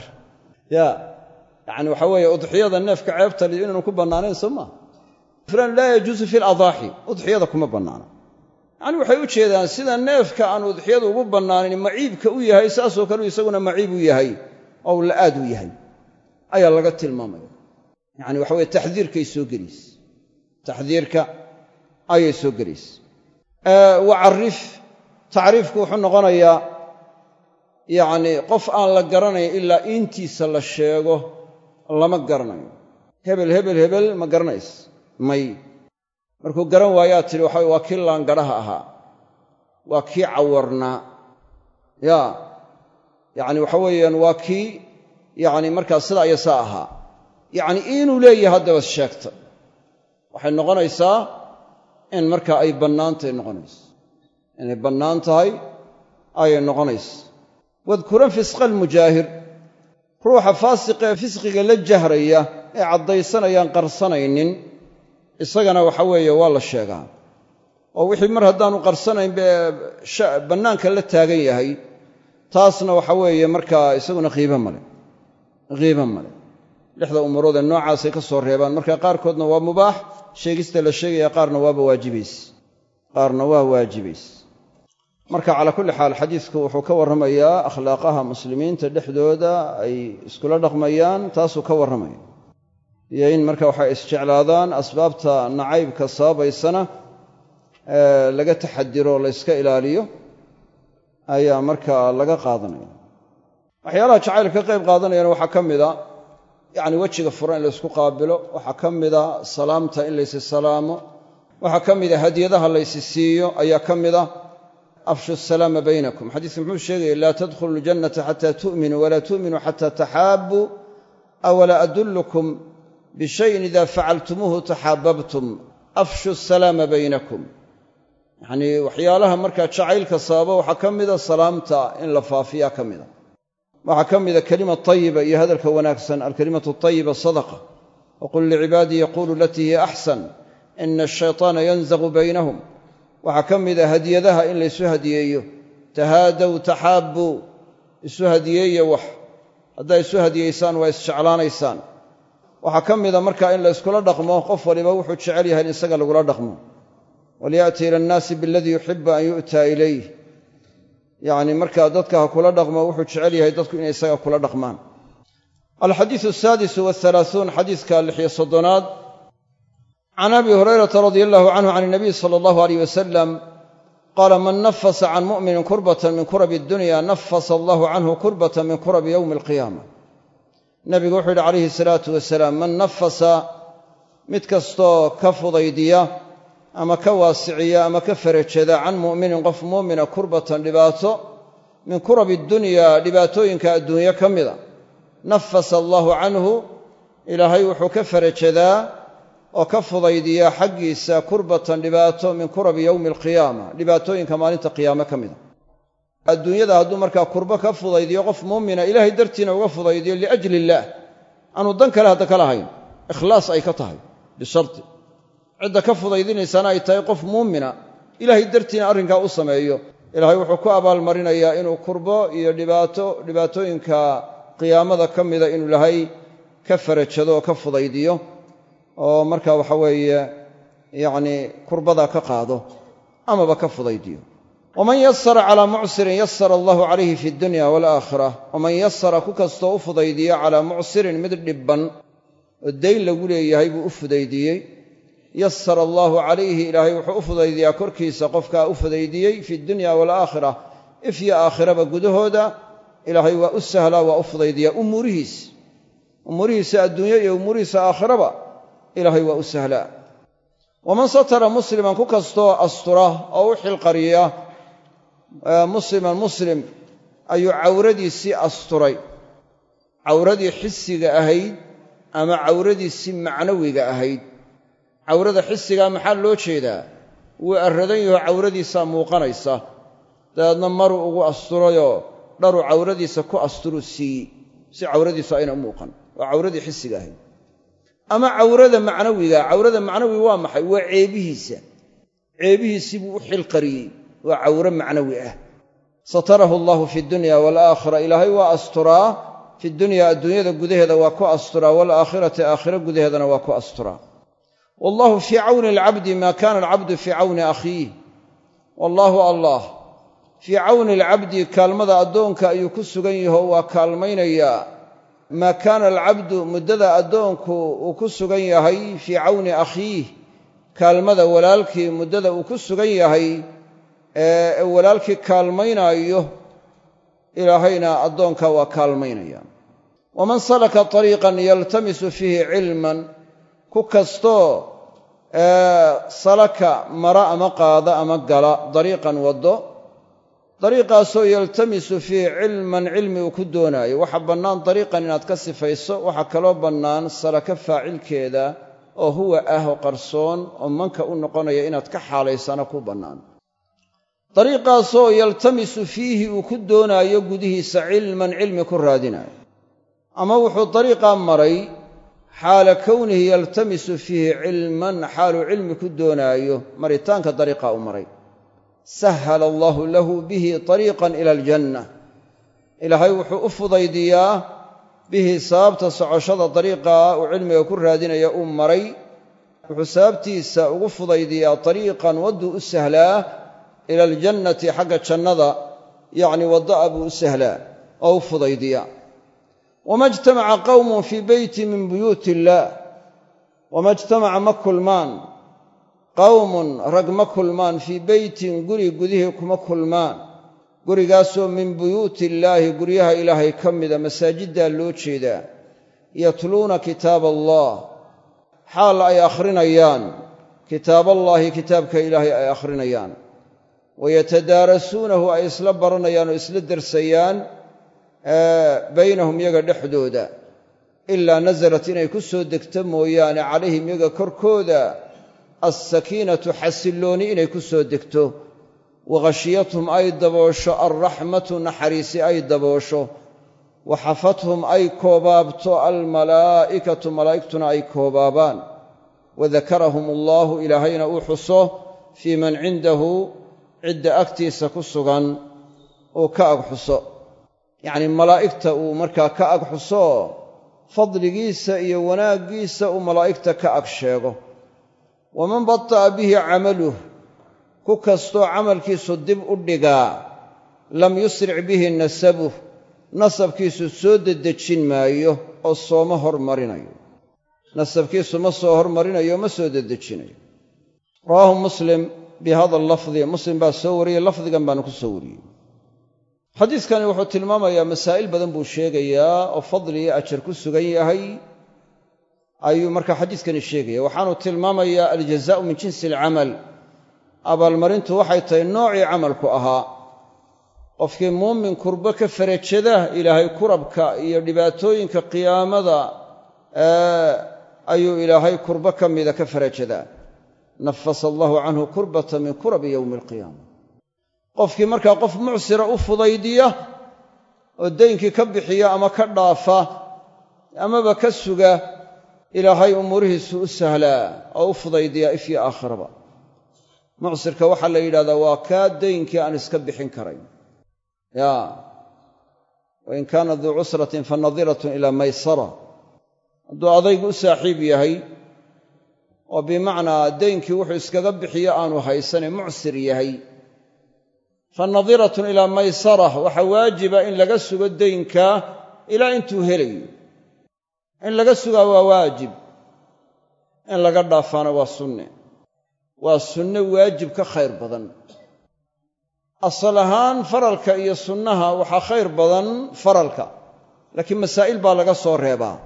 yacni waxa weeye udxiyada neefka ceebta lid inaanu ku bannaanayn soo maa fulaan laa yajuusu fi ladaaxi udxiyada kuma bannaana yacni waxay u jeedaan sida neefka aan udxiyada ugu bannaanayn maciibka u yahay saasoo kale isaguna maciib u yahay oo la'aad u yahay ayaa laga tilmaamaya yacni waxa weye taxdiirkay soo gelayse taxdiirka ayay soo gelayse wacarrif tacriifku wuxuu noqonayaa yacni qof aan la garanayn ilaa intiisa la sheego lama garanayo hebel ma garanays may markuu garan waayaa tidhi waxa waa kii laangadhaha ahaa waa kii cawarnaa yacni waxa weeyaan waa kii yacni markaa sidaa iyo saa ahaa yacni inuu leeyahay haddaba sheegta waxay noqonaysaa in markaa ay bannaantahay noqonayso inay bannaan tahay ayay noqonaysa wadkuran fisqa almujaahir ruuxa faasiqee fisqiga la jahraya ee caddaysanayaan qarsanaynin isagana waxa weeye waa la sheegaa oo wixii mar haddaanu qarsanayn bannaanka la taagan yahay taasna waxa weeye markaa isaguna qiibo male 6da umurood ee noocaasay ka soo reebaan marka qaarkoodna waa mubaax sheegista la sheegaya qaarna waa waajibays marka calaa kulli xaal xadiidku wuxuu ka warramayaa akhlaaqaha muslimiinta dhexdooda ay iskula dhaqmayaan taasuu ka warramaya iyo in marka waxay isjeclaadaan asbaabta nacaybka sababaysana laga taxadiro la iska ilaaliyo ayaa markaa laga qaadanaya. waxyaalaha jacaylka ka qayb qaadanayana waxaa ka mida yacni wejiga furan in la isku qaabilo, waxaa ka mida salaamta in laysi salaamo, waxaa ka mida hadiyadaha laysi siiyo ayaa ka mida afshu salaama baynakum. xadiisku muxuu sheegaya laa tadkhulu ljannata xataa tu'minuu walaa tu'minuu xataa taxaabbuu awalaa adullukum bishayin idaa facaltumuuhu taxaababtum afshu salaama baynakum. yacnii waxyaalaha markaa jacaylka sababa waxaa ka mida salaamta in la faafiyaa ka mida. waxaa ka mida kelima tayiba iyo hadalka wanaagsan, alkalimatu tayiba sadaqa, waqul licibaadii yaquulu alatii hiya axsan ina ashaytaana yanzagu baynahum. waxaa ka mida hadiyadaha in laysu hadiyeeyo, tahaadow taxaabbuu, isu hadiyeeya wax, haddaa isu hadiyeysaan waa isjeclaanaysaan. waxaa ka mida markaa in la yskula dhaqmo, qof waliba wuxuu jecel yahay in isaga lagula dhaqmo. walyaati ila annaasi bialadii yuxibu an yu'taa ilayh, yacni markaa dadka ha kula dhaqmo wuxuu jecel yahay dadku inay isaga kula dhaqmaan. alxadiidu asaadisu waalaauun, xadiiska 36aad can abi hurayrata radia allahu canhu can inabiy sala allahu alayh wasalam qaala man nafasa can mu'minin kurbatan min kurabi addunya nafasa allahu canhu kurbatan min kurabi yowmi alqiyaama. nabigu wuxuu yidhi calayhi salaatu wasalaam, man nafasa mid kastoo ka fudaydiya ama ka waasiciya ama ka farajada can mu'minin qof mu'mina kurbatan dhibaato min kurabi dunyaa dhibaatooyinka adduunye ka mida, nafasa allaahu canhu ilaahay wuxuu ka farajadaa oo ka fudaydiyaa xaggiisa kurbatan dhibaato min kurabi yowmi alqiyaama dhibaatooyinka maalinta qiyaame ka mida. adduunyada hadduu markaa kurbo ka fudaydiyo qof mu'mina ilaahay dartiina uga fudaydiyo liajli illaah, aanu dan kale hadda ka lahayn, ikhlaas ay ka tahay bisharti, cidda ka fudaydinaysaana ay tahay qof muumina ilaahay dartiina arrinkaa u sameeyo, ilaahay wuxuu ku abaalmarinayaa inuu kurbo iyo dhibaatooyinka qiyaamada ka mida inuu ilaahay ka farajado oo ka fudaydiyo oo markaa waxa weeye yacnii kurbadaa ka qaado amaba ka fudaydiyo. waman yasara calaa mucsirin yasara allahu calayhi fi dunya waalaakhira. waman yasara ku kastoo u fudaydiya calaa mucsirin mid dhibban oo dayn lagu leeyahay buu u fudaydiyey, yasara allaahu calayhi ilaahay wuxuu u fudaydiyaa korkiisa qofkaa u fudaydiyey fi dunya waalaakhira, ifyo aakhiraba gudahooda ilaahay waa u sahlaa, waa u fudaydiyaa umuurihiisa adduunye iyo umuurihiisa aakhiraba ilaahay waa u sahlaa. waman satara musliman ku kastoo astura oo u xilqariya musliman muslim ayuu cawradiisii asturay, cawradii xisiga ahayd ama cawradiisii macnawiga ahayd. cawrada xisigaa maxaa loo jeedaa? wuu arradan yaho cawradiisaa muuqanaysa, dabeedna maruu ugu asturayoo dharuu cawradiisa ku asturuu siiyey si cawradiisu ayna u muuqan, waa cawradii xisiga ahayd. ama cawrada macnawiga, cawrada macnawi waa maxay? waa ceebihiisii buu u xilqariyey, waa cawro macnawi ah. satarahu allahu fi dunya waalaakhira, ilaahay waa asturaa fi dunya adduunyada gudaheeda waa ku asturaa, waalaakhirati aakhira gudaheedana waa ku asturaa. wallahu fii cawni alcabdi maa kaana alcabdu fii cawni akhiih. wallaahu allah fii cawni alcabdi kaalmada addoonka ayuu ku sugan yaho waa kaalmaynayaa, maa kaana alcabdu muddada addoonku uu ku sugan yahay fii cawni akhiih, kaalmada walaalkii muddada uu ku sugan yahay ee walaalkii kaalmaynaayo, ilaahayna addoonka waa kaalmaynaya. waman salaka طariiqan yaltamisu fiihi cilman, ku kastoo salaka mara ama qaada ama gala dariiqan waddo, dariiqaasoo yaltamisu fiihi cilman cilmi uu ku doonaayo. waxa bannaan dariiqan inaad ka sifayso, waxaa kaloo bannaan salaka faacilkeeda oo huwa ah oo qarsoon oo manka u noqonaya inaad ka xaalaysana ku bannaan. dariiqaasoo yaltamisu fiihi uu ku doonaayo gudihiisa cilman cilmi ku raadinayo, ama wuxuu dariiqaa maray xaala kownihi yaltamisu fiihi cilman, xaaluu cilmi ku doonaayo maritaanka dariiqaa u maray. sahala allaahu lahu bihi طariiqan ila aljanna, ilaahay wuxuu u fudaydiyaa bihi sababta socoshada dariiqaa uu cilmiga ku raadinaya uu maray, wuxuu sababtiisa ugu fudaydiyaa طariiqan wadduu u sahlaa ila aljannati xagga jannada, yacni wadda'a buu u sahlaa oo u fudaydiyaa. wama ijtamaca qawmun fii beyti min buyuuti illaah, wama ijtamaca ma kulmaan qawmun rag ma kulmaan fii beytin guri gudihii kuma kulmaan gurigaasoo min buyuuti illaahi guryaha ilaahay ka mida masaajiddaa loo jeedaa yatluuna kitaab allah xaal ay akhrinayaan kitaaballaahi kitaabka ilaahay ay akhrinayaan wayatadaarasuunahu ay isla baranayaan oo isla darsayaan baynahum yaga dhexdooda ilaa nasalat inay ku soo degto mooyaane calayhim yaga korkooda alsakiinatu xasillooni inay ku soo degto waghashiyathum ay daboosho alraxmatu naxariisi ay daboosho waxafathum ay koobaabto almalaa'ikatu malaa'igtuna ay koobaabaan wadakarahum allaahu ilaahayna uu xuso fii man cindahu cidda agtiisa ku sugan uu ka ag xuso yacnii malaa'igta uu markaa ka ag xuso fadligiisa iyo wanaaggiisa uu malaa'igta ka ag sheego waman bata'a bihi camaluh ku kastoo camalkiisu dib u dhigaa lam yusric bihi nasabuh nasabkiisu soo dedejin maayo oo sooma hormarinayo nasabkiisu ma soo hormarinayo ma soo dedejinayo rawaahu muslim bihada lafdi muslim baa soo wariyey lafdigan baanu ku soo wariyey xadiiskani wuxuu tilmaamayaa masaa'il badan buu sheegayaa oo fadli iyo ajar ku sugan yahay ayuu markaa xadiiskani sheegaya waxaanu tilmaamayaa aljazaa'u min jinsi alcamal abaalmarintu waxay tahay noocii camalku ahaa qofkii muumin kurbo ka farajada ilaahay kurabka iyo dhibaatooyinka qiyaamada ayuu ilaahay kurbo ka mida ka farajadaa nafasa allahu canhu kurbata min kurabi yowmi alqiyaama qofkii markaa qof mucsira u fudaydiya oo daynkii ka bixiya ama ka dhaafa amaba ka suga ilaahay umuurihiisu u sahlaa oo u fudaydiya ifyo aakhiraba mucsirka waxaa la yidhahdaa waa kaa daynkii aan iska bixin karayn wain kaana duu cusratin fanadiratun ilaa maysara hadduu adaygu u saaxiib yahay oo bimacnaa daynkii wuxuu iskaga bixiyo aanu haysane mucsir yahay fanadiratun ilaa maysara waxaa waajiba in laga sugo daynkaa ilaa intuu helayo in laga sugaa waa waajib in laga dhaafaana waa sunne waajib ka khayr badan asal ahaan faralka iyo sunnaha waxaa khayr badan faralka laakiin masaa'il baa laga soo reebaa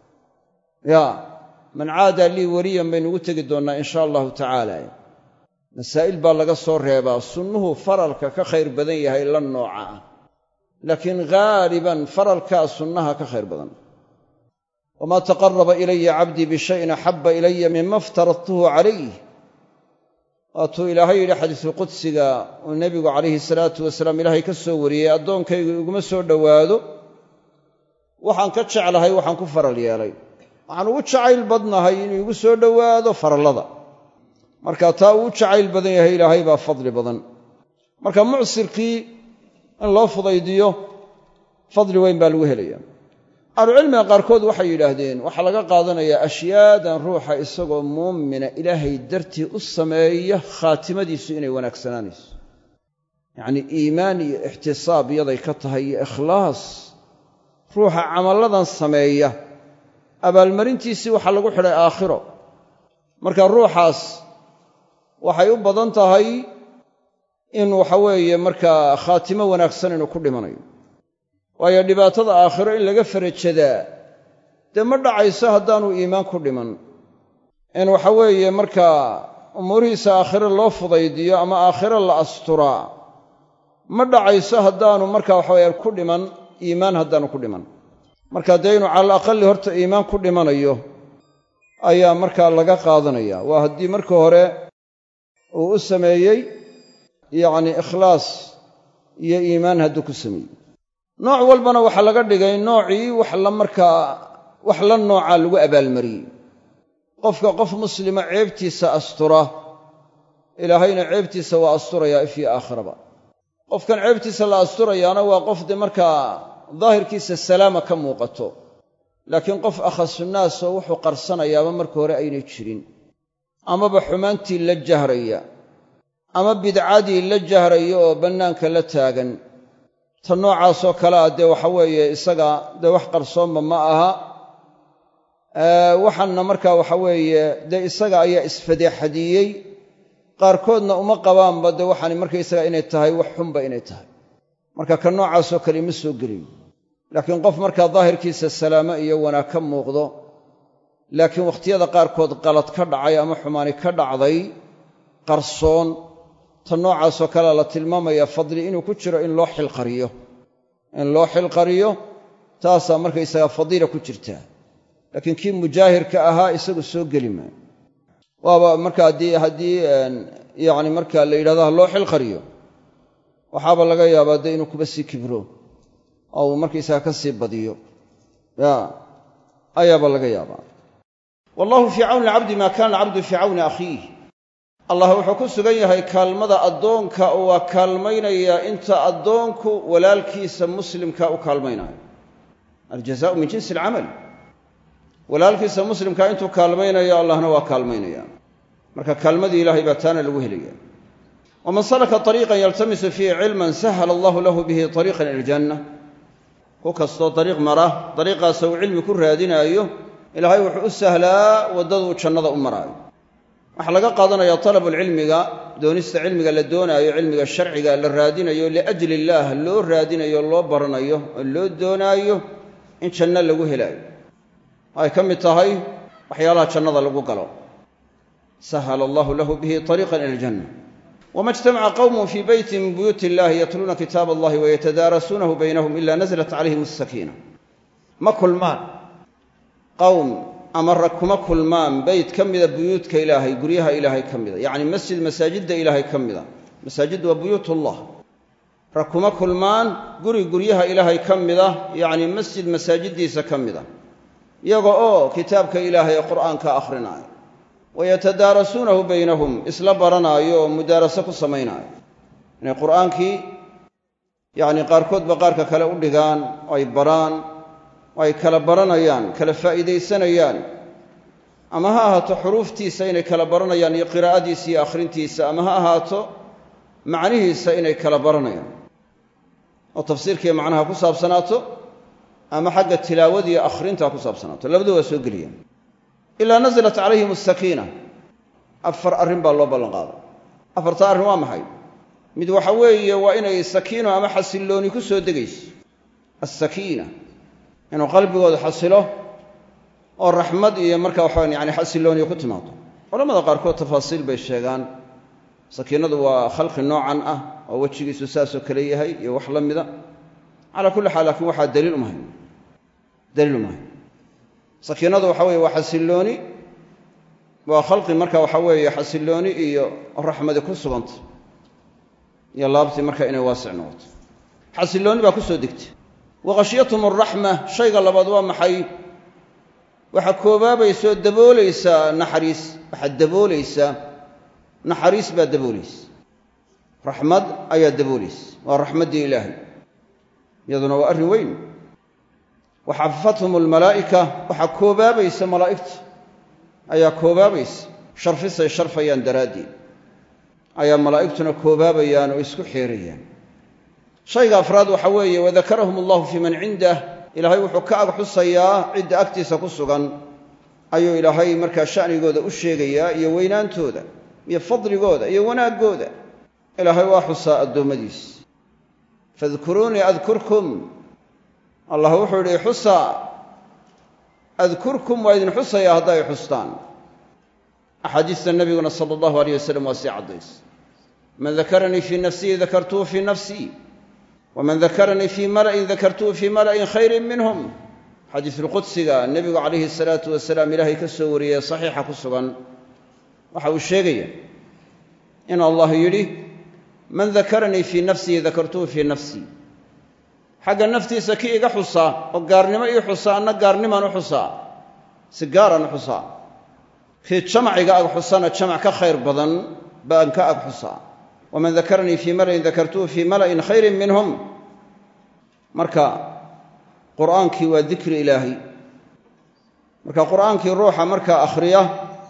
man caada lii waliyan baynugu tegi doonnaa in shaa allahu tacaala masaa'il baa laga soo reebaa sunnuhu faralka ka khayr badan yahay la nooca ah laakiin ghaaliban faralkaa sunnaha ka khayr badan wamaa taqaraba ilaya cabdii bishayin axabba ilaya mima aftaradtuhu calayh waatuu ilaahay yidhi xadiisulqudsiga uu nebigu calayhi salaatu wasalaam ilaahay ka soo wariyey addoonkaygu iguma soo dhowaado waxaan ka jeclahay waxaan ku faral yeelay waxaan ugu jacayl badnahay inuu igu soo dhowaado farallada marka taa uu u jacayl badan yahay ilaahay baa fadli badan marka mucsirkii in loo fudaydiyo fadli weyn baa lagu helaya ahlucilmiga qaarkood waxay yidhaahdeen waxaa laga qaadanayaa ashyaadan ruuxa isagoo muumina ilaahay dartii u sameeya khaatimadiisu inay wanaagsanaanayso yacnii iimaan iyo ixtisaab yaday ka tahay iyo ikhlaas ruuxa camalladan sameeya abaalmarintiisii waxaa lagu xidhay aakhiro marka ruuxaas waxay u badan tahay in waxaweeye markaa khaatimo wanaagsan inuu ku dhimanayo waayo dhibaatada aakhiro in laga farajadaa dee ma dhacayso haddaanu iimaan ku dhiman in waxaweeye markaa umuurihiisa aakhiro loo fudaydiyo ama aakhiro la asturaa ma dhacayso haddaanu markaa waxaweye ku dhiman iimaan haddaanu ku dhiman marka dee inuu cala aqali horta iimaan ku dhimanayo ayaa markaa laga qaadanaya waa haddii marka hore uu u sameeyey yacni ikhlaas iyo iimaan hadduu ku sameeyey nooc walbana waxaa laga dhigay noocii wax la noocaa lagu abaalmariyey qofka qof muslima ceebtiisa astura ilaahayna ceebtiisa waa asturayaa ifyo aakhiraba qofkan ceebtiisa la asturayaana waa qof dee markaa daahirkiisa salaama ka muuqato laakiin qof akhasunnaas oo wuxuu qarsanayaaba marka hore aynay jirin amaba xumaantii la jahraya ama bidcadii la jahraya oo bannaanka la taagan ta noocaasoo kale ah dee waxaweeye isaga dee wax qarsoonba ma aha waxaanna markaa waxaweeye dee isaga ayaa isfadeexadiyey qaarkoodna uma qabaanba dee waxaani markaysaga inay tahay wax xunba inay tahay marka ka noocaasoo kale ima soo gelin laakiin qof markaa daahirkiisa salaamo iyo wanaag ka muuqdo laakiin wakhtiyada qaarkood qalad ka dhacay ama xumaani ka dhacday qarsoon ta noocaasoo kalea la tilmaamaya fadli inuu ku jiro in loo xilqariyo taasaa markaysaga fadiila ku jirtaa laakiin kii mujaahirka ahaa isagu soo geli maayo waaba marka haddii yacni marka la yidhahdo ha loo xilqariyo waxaaba laga yaabaa dee inuu kuba sii kibro oo uu markaysaga ka sii badiyo ayaaba laga yaabaa wallahu fii cawni alcabdi maa kaana alcabdu fii cawni akhiih allah wuxuu ku sugan yahay kaalmada addoonka oo waa kaalmaynayaa inta addoonku walaalkiisa muslimka u kaalmaynayo aljazaau min jinsi alcamal walaalkiisa muslimkaa intuu kaalmaynayo allahna waa kaalmaynaya marka kaalmadii ilaahay baa taana lagu helaya waman salaka طariiqan yaltamisu fiihi cilman sahala allahu lahu bihi طariiqan ila aljanna ku kastoo dariiq mara dariiqaasa uu cilmi ku raadinaayo ilaahay wuxuu u sahlaa waddaduu jannada u maraayo waxaa laga qaadanayaa talabulcilmiga doonista cilmiga la doonaayo cilmiga sharciga la raadinayo liajli illaah loo raadinayo loo baranayo oo loo doonaayo in janno lagu helaayo ay ka mid tahay waxyaalaha jannada lagu galo sahala allahu lahu bihi طariiqan ila aljanna wama ijtamaca qawmun fii beyti min buyuuti illahi yatluuna kitaab allahi wayatadaarasuunahu baynahum ila naزlat calayhim asakiina ma kulmaan qowm ama rag kuma kulmaan beyt ka mida buyuudka ilaahay guryaha ilaahay ka mida yacni masjid masaajidda ilaahay ka mida masaajiddu waa buyuutullah rag kuma kulmaan guryaha ilaahay ka mida yacni masjid masaajiddiisa ka mida iyaga oo kitaabka ilaahay ee qur'aanka akhrinaayo wayatadaarasuunahu baynahum isla baranaayo oo mudaaraso ku samaynaayo inay qur'aankii yacni qaarkoodba qaarka kale u dhigaan oo ay baraan oo ay kala baranayaan kala faa'iidaysanayaan ama ha ahaato xuruuftiisa inay kala baranayaan iyo qiraa'adiisa iyo akhrintiisa ama ha ahaato macnihiisa inay kala baranayaan oo tafsiirkiiyo macnaha ku saabsanaato ama xagga tilaawadiiyo akhrintaa ku saabsanaato labadu waa soo geliyaan ilaa naزlat calayhim asakiina afar arrin baa loo ballan qaaday afartaa arrin waa maxay mid waxa weeye waa inay sakiino ama xasillooni ku soo degayso asakiina inuu qalbigooda xasilo oo raxmad iyo marka waxaan yani xasillooniyo ku timaado culamada qaarkood tafaasiil bay sheegaan sakiinadu waa khalqi noocan ah oo wejigiisu saasoo kale yahay iyo wax la mida calaa kulli xaal laakiin waxaa daliil umahay sakiinadu waxa weeye waa xasillooni waa khalqi marka waxa weeye xasillooni iyo raxmadi ku suganta iyo laabtii marka inay waasic noqoto xasillooni baa ku soo degtay waqashyatum araxma shayga labaad waa maxay waxaa koobaabaysoo daboolaysaa naxariis waxaad daboolaysaa naxariis baad daboolaysa raxmad ayaa daboolaysa waa raxmaddii ilaahay iyaduna waa arrin weyn waxafafathum almalaa'ika waxaa koobaabaysa malaa'igta ayaa koobaabaysa sharfisay sharfayaan daraaddeed ayaa malaa'igtuna koobaabayaan oo isku xeerayaan shayga afraad waxa weeye wadakarahum allahu fii man cindah ilaahay wuxuu ka ag xusayaa cidda agtiisa ku sugan ayuu ilaahay markaa sha'nigooda u sheegayaa iyo weynaantooda iyo fadligooda iyo wanaaggooda ilaahay waa xusaa addoommadiis fadkuruunii adkurkum allah wuxuu yidhi xusaa adkurkum waa idin xusayaa hadday xustaan axaadiista nebiguna sala allahu alayh wasalam waa sii caddays man dakaranii fii nafsihi dakartuhu fii nafsii waman dakaranii fii mala'in dakartuhu fii mala'in khayrin minhum xadiisulqudsiga nebigu calayhi salaatu wasalaam ilaahay ka soo wariyey saxiixa ku sugan waxa uu sheegaya in allah yidhi man dakaranii fii nafsihi dakartuhu fii nafsii xagga naftiisa kii iga xusaa oo gaarnimo ii xusaa anna gaarnimaan u xusaa si gaaraan u xusaa kii jamaciga ag xusana jamac ka khayr badan baan ka ag xusaa waman dakaranii fii mala'in dakartuhu fii mala'in khayrin minhum marka qur'aankii waa dikri ilaahay marka qur'aankii ruuxa markaa akhriya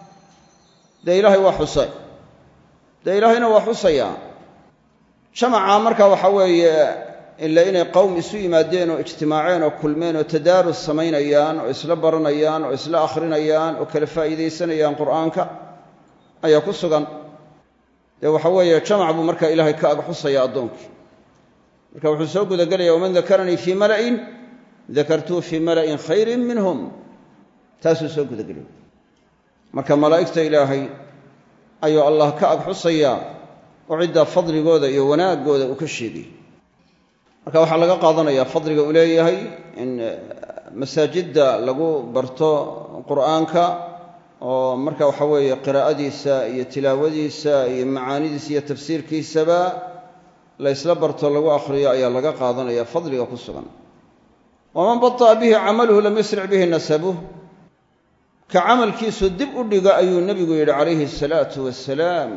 dee ilaahay waa xusay dee ilaahayna waa xusayaa jamaca marka waxa weeye ilaa inay qowm isu yimaadeen oo ijtimaaceen oo kulmeen oo tadaarus samaynayaan oo isla baranayaan oo isla akhrinayaan oo kala faa'iidaysanayaan qur'aanka ayaa ku sugan dee waxa weeye jamac buu markaa ilaahay ka ag xusaya addoonkii marka wuxuu soo gudagelaya waman dakaranii fii mala'in dakartuu fii mala'in khayrin minhum taasuu soo gudagelaya marka malaa'igta ilaahay ayuu allah ka ag xusayaa oo ciddaa fadligooda iyo wanaaggooda uu ka sheegay marka waxaa laga qaadanayaa fadliga uu leeyahay in masaajidda lagu barto qur'aanka oo marka waxa weeye qiraa'adiisa iyo tilaawadiisa iyo macaanidiisa iyo tafsiirkiisaba la ysla barto lagu akhriyo ayaa laga qaadanaya fadliga ku sugan waman bata'a bihi camaluhu lam yusric bihi nasabuh ka camalkiisu dib u dhiga ayuu nebigu yidhi calayhi asalaatu wassalaam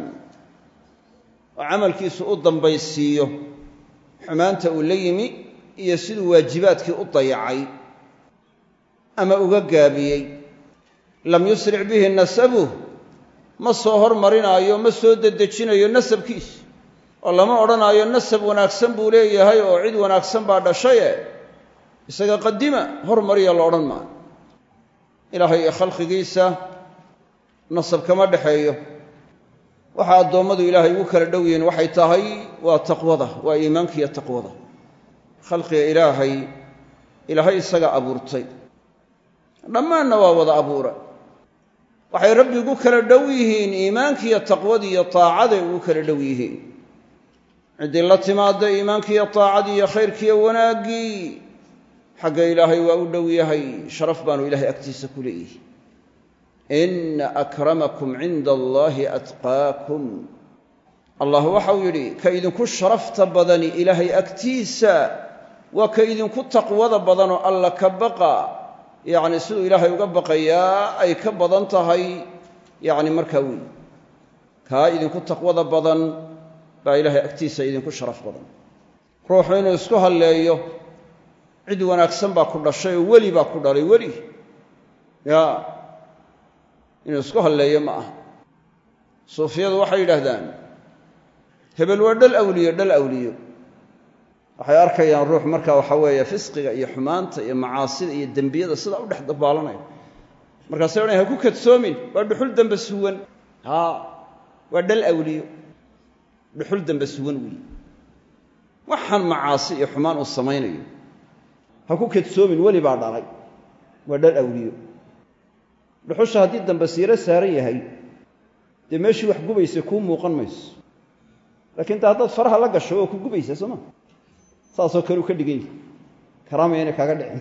oo camalkiisu u dambaysiiyo xumaanta uu la yimi iyo siduu waajibaadkii u dayacay ama uga gaabiyey lam yusric bihi nasabuh ma soo hormarinaayo ma soo dedejinayo nasabkiisa oo lama odhanaayo nasab wanaagsan buu leeyahay oo cid wanaagsan baa dhashaye isaga qadima hormariya la odhan maayo ilaahay iyo khalqigiisa nasab kama dhexeeyo waxa addoommadu ilaahay ugu kala dhow yihiin waxay tahay waa taqwada waa iimaanka iyo taqwada khalqiga ilaahay isaga abuurtay dhammaanna waa wada abuura waxay rabbi ugu kala dhow yihiin iimaankiiyo taqwadii iyo taacaday ugu kala dhow yihiin ciddii la timaadda iimaankiiyo taacadii iyo khayrkiiyo wanaaggii xagga ilaahay waa u dhow yahay sharaf baanu ilaahay agtiisa ku leeyihi inna akramakum cinda allaahi atqaakum allah waxau yidhi ka idinku sharafta badani ilaahay agtiisa waa ka idinku taqwada badanoo alla ka baqa yacni siduu ilaahay uga baqayaa ay ka badan tahay yacni markaa weyn kaa idinku taqwada badan baa ilaahay agtiisa idinku sharaf badan ruuxu inuu isku halleeyo cid wanaagsan baa ku dhashay oo weli baa ku dhalay weli inuu isku halleeyo ma aha suufiyadu waxay yidhaahdaan hebel waa dhal awliyo waxay arkayaan ruux markaa waxa weeye fisqiga iyo xumaanta iyo macaasida iyo dembiyada sidaa u dhex dabaalanaya markaasay odhan ha ku kadsoomin waa dhuxul dambe suwan waa dhal awliyo dhuxul dambe suwan weeye waxaan macaasi iyo xumaan uu samaynayo ha ku kadsoomin weli baa dhalay waa dhal awliyo dhuxusha haddii dambe siiro saaran yahay dee meeshii wax gubaysa kuu muuqan mayso laakiin ta haddaad faraha la gasho oo ku gubaysa sooma saasoo kale u ka dhigan yahi karaamaya inay kaaga dhicin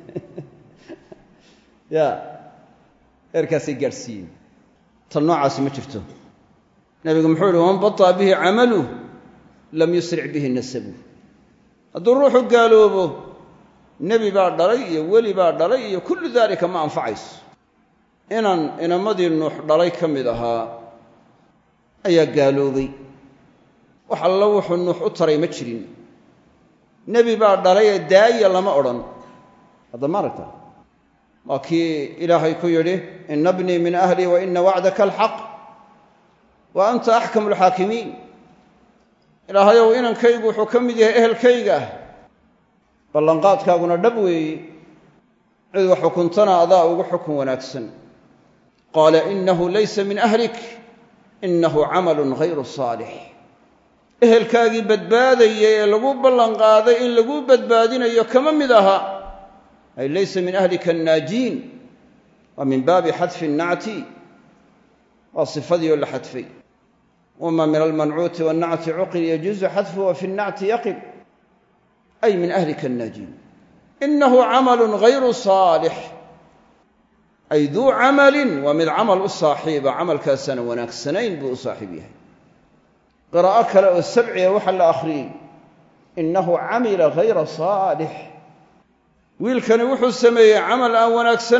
ya eerkaasay gaadhsiiyeen tan noocaasi ma jirto nebigu muxuu yihi waman bata'a bihi camaluh lam yusric bihi nasabuh hadduu ruuxu gaaloobo nebi baa dhalay iyo weli baa dhalay iyo kullu daalika ma anfacayso inamadii nuux dhalay ka mid ahaa ayaa gaaloobay wax alla wuxuu nuux u taray ma jirin nebi baa dhalay ee daaya lama odhan hadda ma aragta waa kii ilaahay ku yidhi ina bnii min ahlii wa ina wacdaka alxaq wa anta axkamu alxaakimiin ilaahayow inankaygu wuxuu ka mid yahay ehelkayga ballanqaadkaaguna dhab weeye cid wax xukuntana adaa ugu xukun wanaagsan qaala inahu laysa min ahlik inahu camalun hayru saalix ehelkaagii badbaadaya ee lagu ballanqaaday in lagu badbaadinayo kama mid aha ay laysa min ahlika annaajiin waa min baabi xadfi annacti waa sifadii oo la xadfay wama min almancuuti wannacti cuqil yajuusu xadfu wa fi nnacti yaqil ay min ahlika annaajiin inahu camalun hayru saalix ay duu camalin waa mid camal u saaxiiba camalkaasana wanaagsanayn buu u saaxiib yahay qiraa'o kale oo sabciga waxaa la akhriyey innahu camila hayra saalix wiilkani wuxuu sameeyey camal aan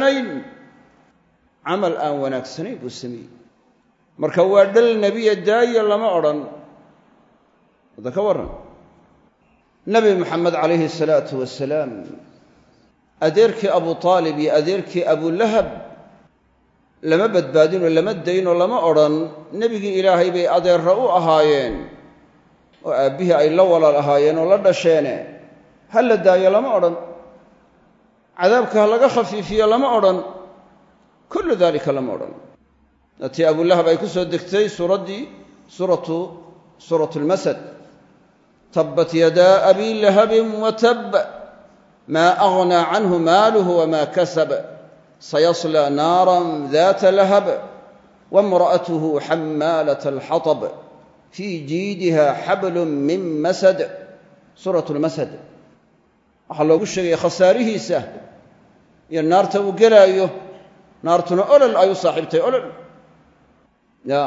wanaagsanayn buu sameeyey marka waa dhal nebiya daaya lama odhan hadda ka warran nebi moxamed calayhi salaatu wasalaam adeerkii abu aalib iyo adeerkii abulahab lama badbaadinoo lama daynoo lama odhan nebigii ilaahay bay adeerra u ahaayeen oo aabbihii ay la walaal ahaayeen oo la dhasheene ha la daayo lama odhan cadaabka ha laga khafiifiyo lama odhan kullu daalika lama odhan tii abulahab ay ku soo degtay suuraddii suuratu lmasad tabbat yadaa abii lahabin watab maa aghnaa canhu maaluhu wamaa kasab sayaslaa naaran daata lahab wamra'atuhu xamaalata alxatab fii jiidiha xablun min masad suuratu lmasad waxaa loogu sheegaya khasaarihiisa iyo naarta uu gelaayo naartuna olol ay u saaxiibtay olol ya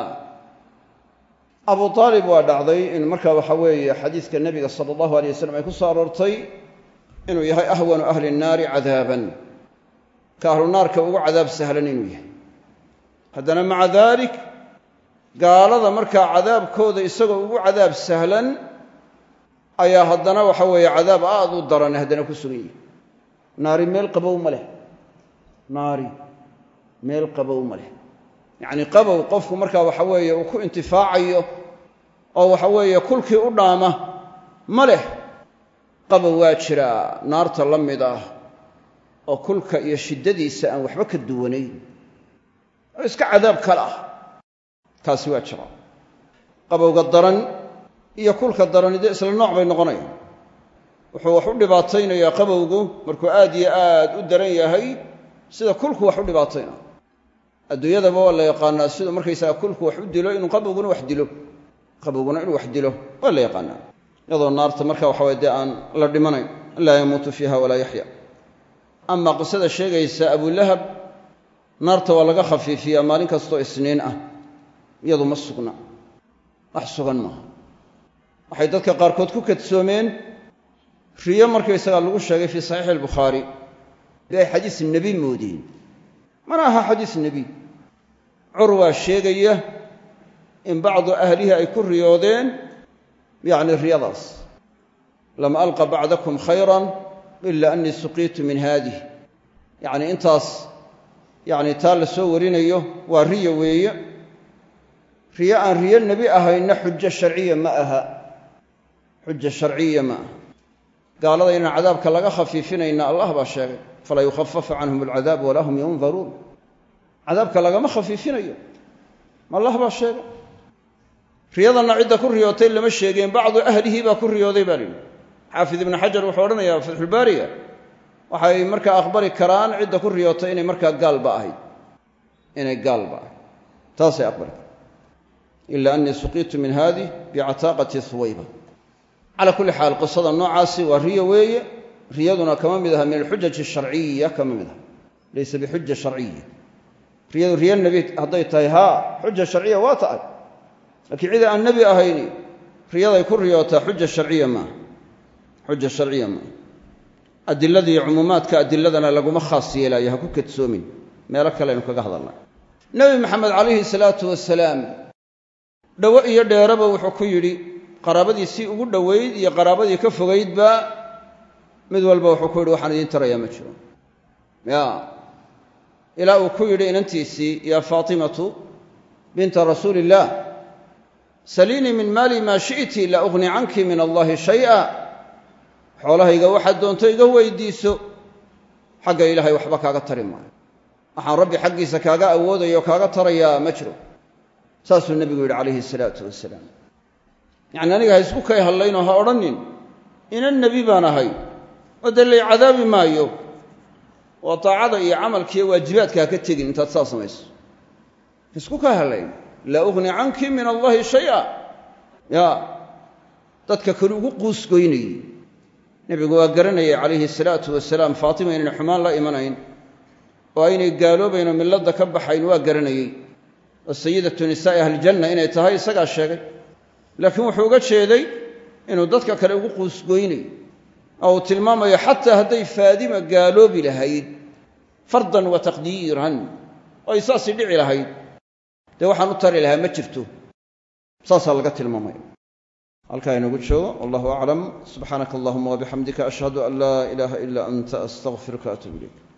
abu aalib waa dhacday in markaa waxa weeye xadiidka nebiga sala allahu alay wasalam ay ku soo aroortay inuu yahay ahwanu ahli nnaari cadaaban ka ahlu naarka ugu cadaab sahlan inuu yahay haddana maca daalik gaalada markaa cadaabkooda isagoo ugu cadaab sahlan ayaa haddana waxa weeye cadaab aad u daran haddana ku sugan yihi naari meel qabow ma leh naari meel qabow ma leh yacni qabow qofku markaa waxa weeye uu ku intifaacayo oo waxa weeye kulkii u dhaama ma leh qabow waa jiraa naarta la mid ah oo kulka iyo shiddadiisa aan waxba ka duwanayn oo iska cadaab kale ah kaasi waa jira qabowga daran iyo kulka darani dee isla nooc bay noqonayaan wuxuu wax u dhibaataynayaa qabowgu markuu aad iyo aad u daran yahay sida kulku wax u dhibaataynaa adduunyadaba waa la yaqaanaa siduu markaysaga kulku wax u dilo inuu qabowguna wax dilo qabowguna inuu wax dilo waa la yaqaanaa iyadoo naarta marka waxa waye dee aan la dhimanayn laa yamuutu fiiha walaa yaxya amaa qisada sheegaysa abulahab naarta waa laga khafiifiyaa maalin kastoo isniin ah iyadu ma sugna wax sugan maaha waxay dadka qaarkood ku kadsoomeen riyo markaysagaa lagu sheegay fii saxiixi albukhaari bi ay xadiis nebi moodeen mana aha xadiis nebi curwaa sheegaya in bacdu ahlihi ay ku riyoodeen yacni riyadaas lam alqa bacdakum khayran ila annii suqiitu min haadih yacni intaas yacni taa la soo warinayo waa riyo weeye riyo aan riyo nebi ahayna xujo sharciya ma aha xuja sharciya ma aha gaalada inaan cadaabka laga khafiifinayna allah baa sheegay falaa yukhafafu canhum alcadaab walaa hum yundaruun cadaabka lagama khafiifinayo allah baa sheegay riyadanna cidda ku riyootay lama sheegeen bacdu ahlihi baa ku riyooday baa lihi xaafid ibnu xajar wuxuu odhanayaa fatxulbaariga waxay markaa aqbali karaan cidda ku riyootay inay markaa gaalba ahayd inay gaalba ahayd taasay aqbali karaan ila annii suqiitu min haadih bicataaqati huwayba calaa kulli xaal qisada noocaasi waa riyo weeye riyaduna kama mid aha min alxujaji asharciya kama mid aha laysa bixuja sharciya riyadu riyo nebi hadday tahay haa xuja sharciya waa tahay laakiin cida aan nebi ahayni riyaday ku riyootaa xuja sharciya maaha xuja sharciya maaha adiladii cumuumaadka adiladana laguma khaas yeelaayo ha ku kadsoomin meelo kale aynu kaga hadalnay nebi maxamed calayhi salaatu wasalaam dhowo iyo dheeraba wuxuu ku yidhi qaraabadiisii ugu dhowayd iyo qaraabadii ka fogaydba mid walba wuxuu ku yidhi waxaan idiin tarayaa ma jiro ya ilaa uu ku yidhi inantiisii yaa faatimatu binta rasuuli illaah saliinii min maali maa shi'ti la ugni canki min allaahi shay'a xoolahayga waxaad doonto iga weydiiso xagga ilaahay waxba kaaga tari maayo waxaan rabbi xaggiisa kaaga awoodayo o kaaga tarayaa ma jiro saasuu nebigu yidhi calayhi salaatu wasalaam yacni aniga ha isku kay hadlaynoo ha odhanin inan nebi baan ahay oo dee lay cadaabi maayo oo taacada iyo camalkiiyo waajibaadka ha ka tegin intaad saa samayso isku kay hadlayn laa ugni canki min allaahi shay'a ya dadka kale ugu quusgoynayey nebigu waa garanayay calayhi salaatu wasalaam faatima inayna xumaan la imanayn oo aynay gaaloobaynoo milladda ka baxayn waa garanayey oo sayidatu nisaa'i ahlijanna inay tahay isagaa sheegay laakiin wuxuu uga jeeday inuu dadka kale ugu quusgoynayo oo uu tilmaamayo xataa hadday faadima gaaloobi lahayd fardan wa taqdiiran oo ay saasii dhici lahayd dee waxaan u tari lahaa ma jirto saasaa laga tilmaamaya halkaa inagu joogo wallahu aclam subxaanaka allahuma wabixamdika ashhadu an laa ilaaha ilaa anta astaqfiruka atuub ilayk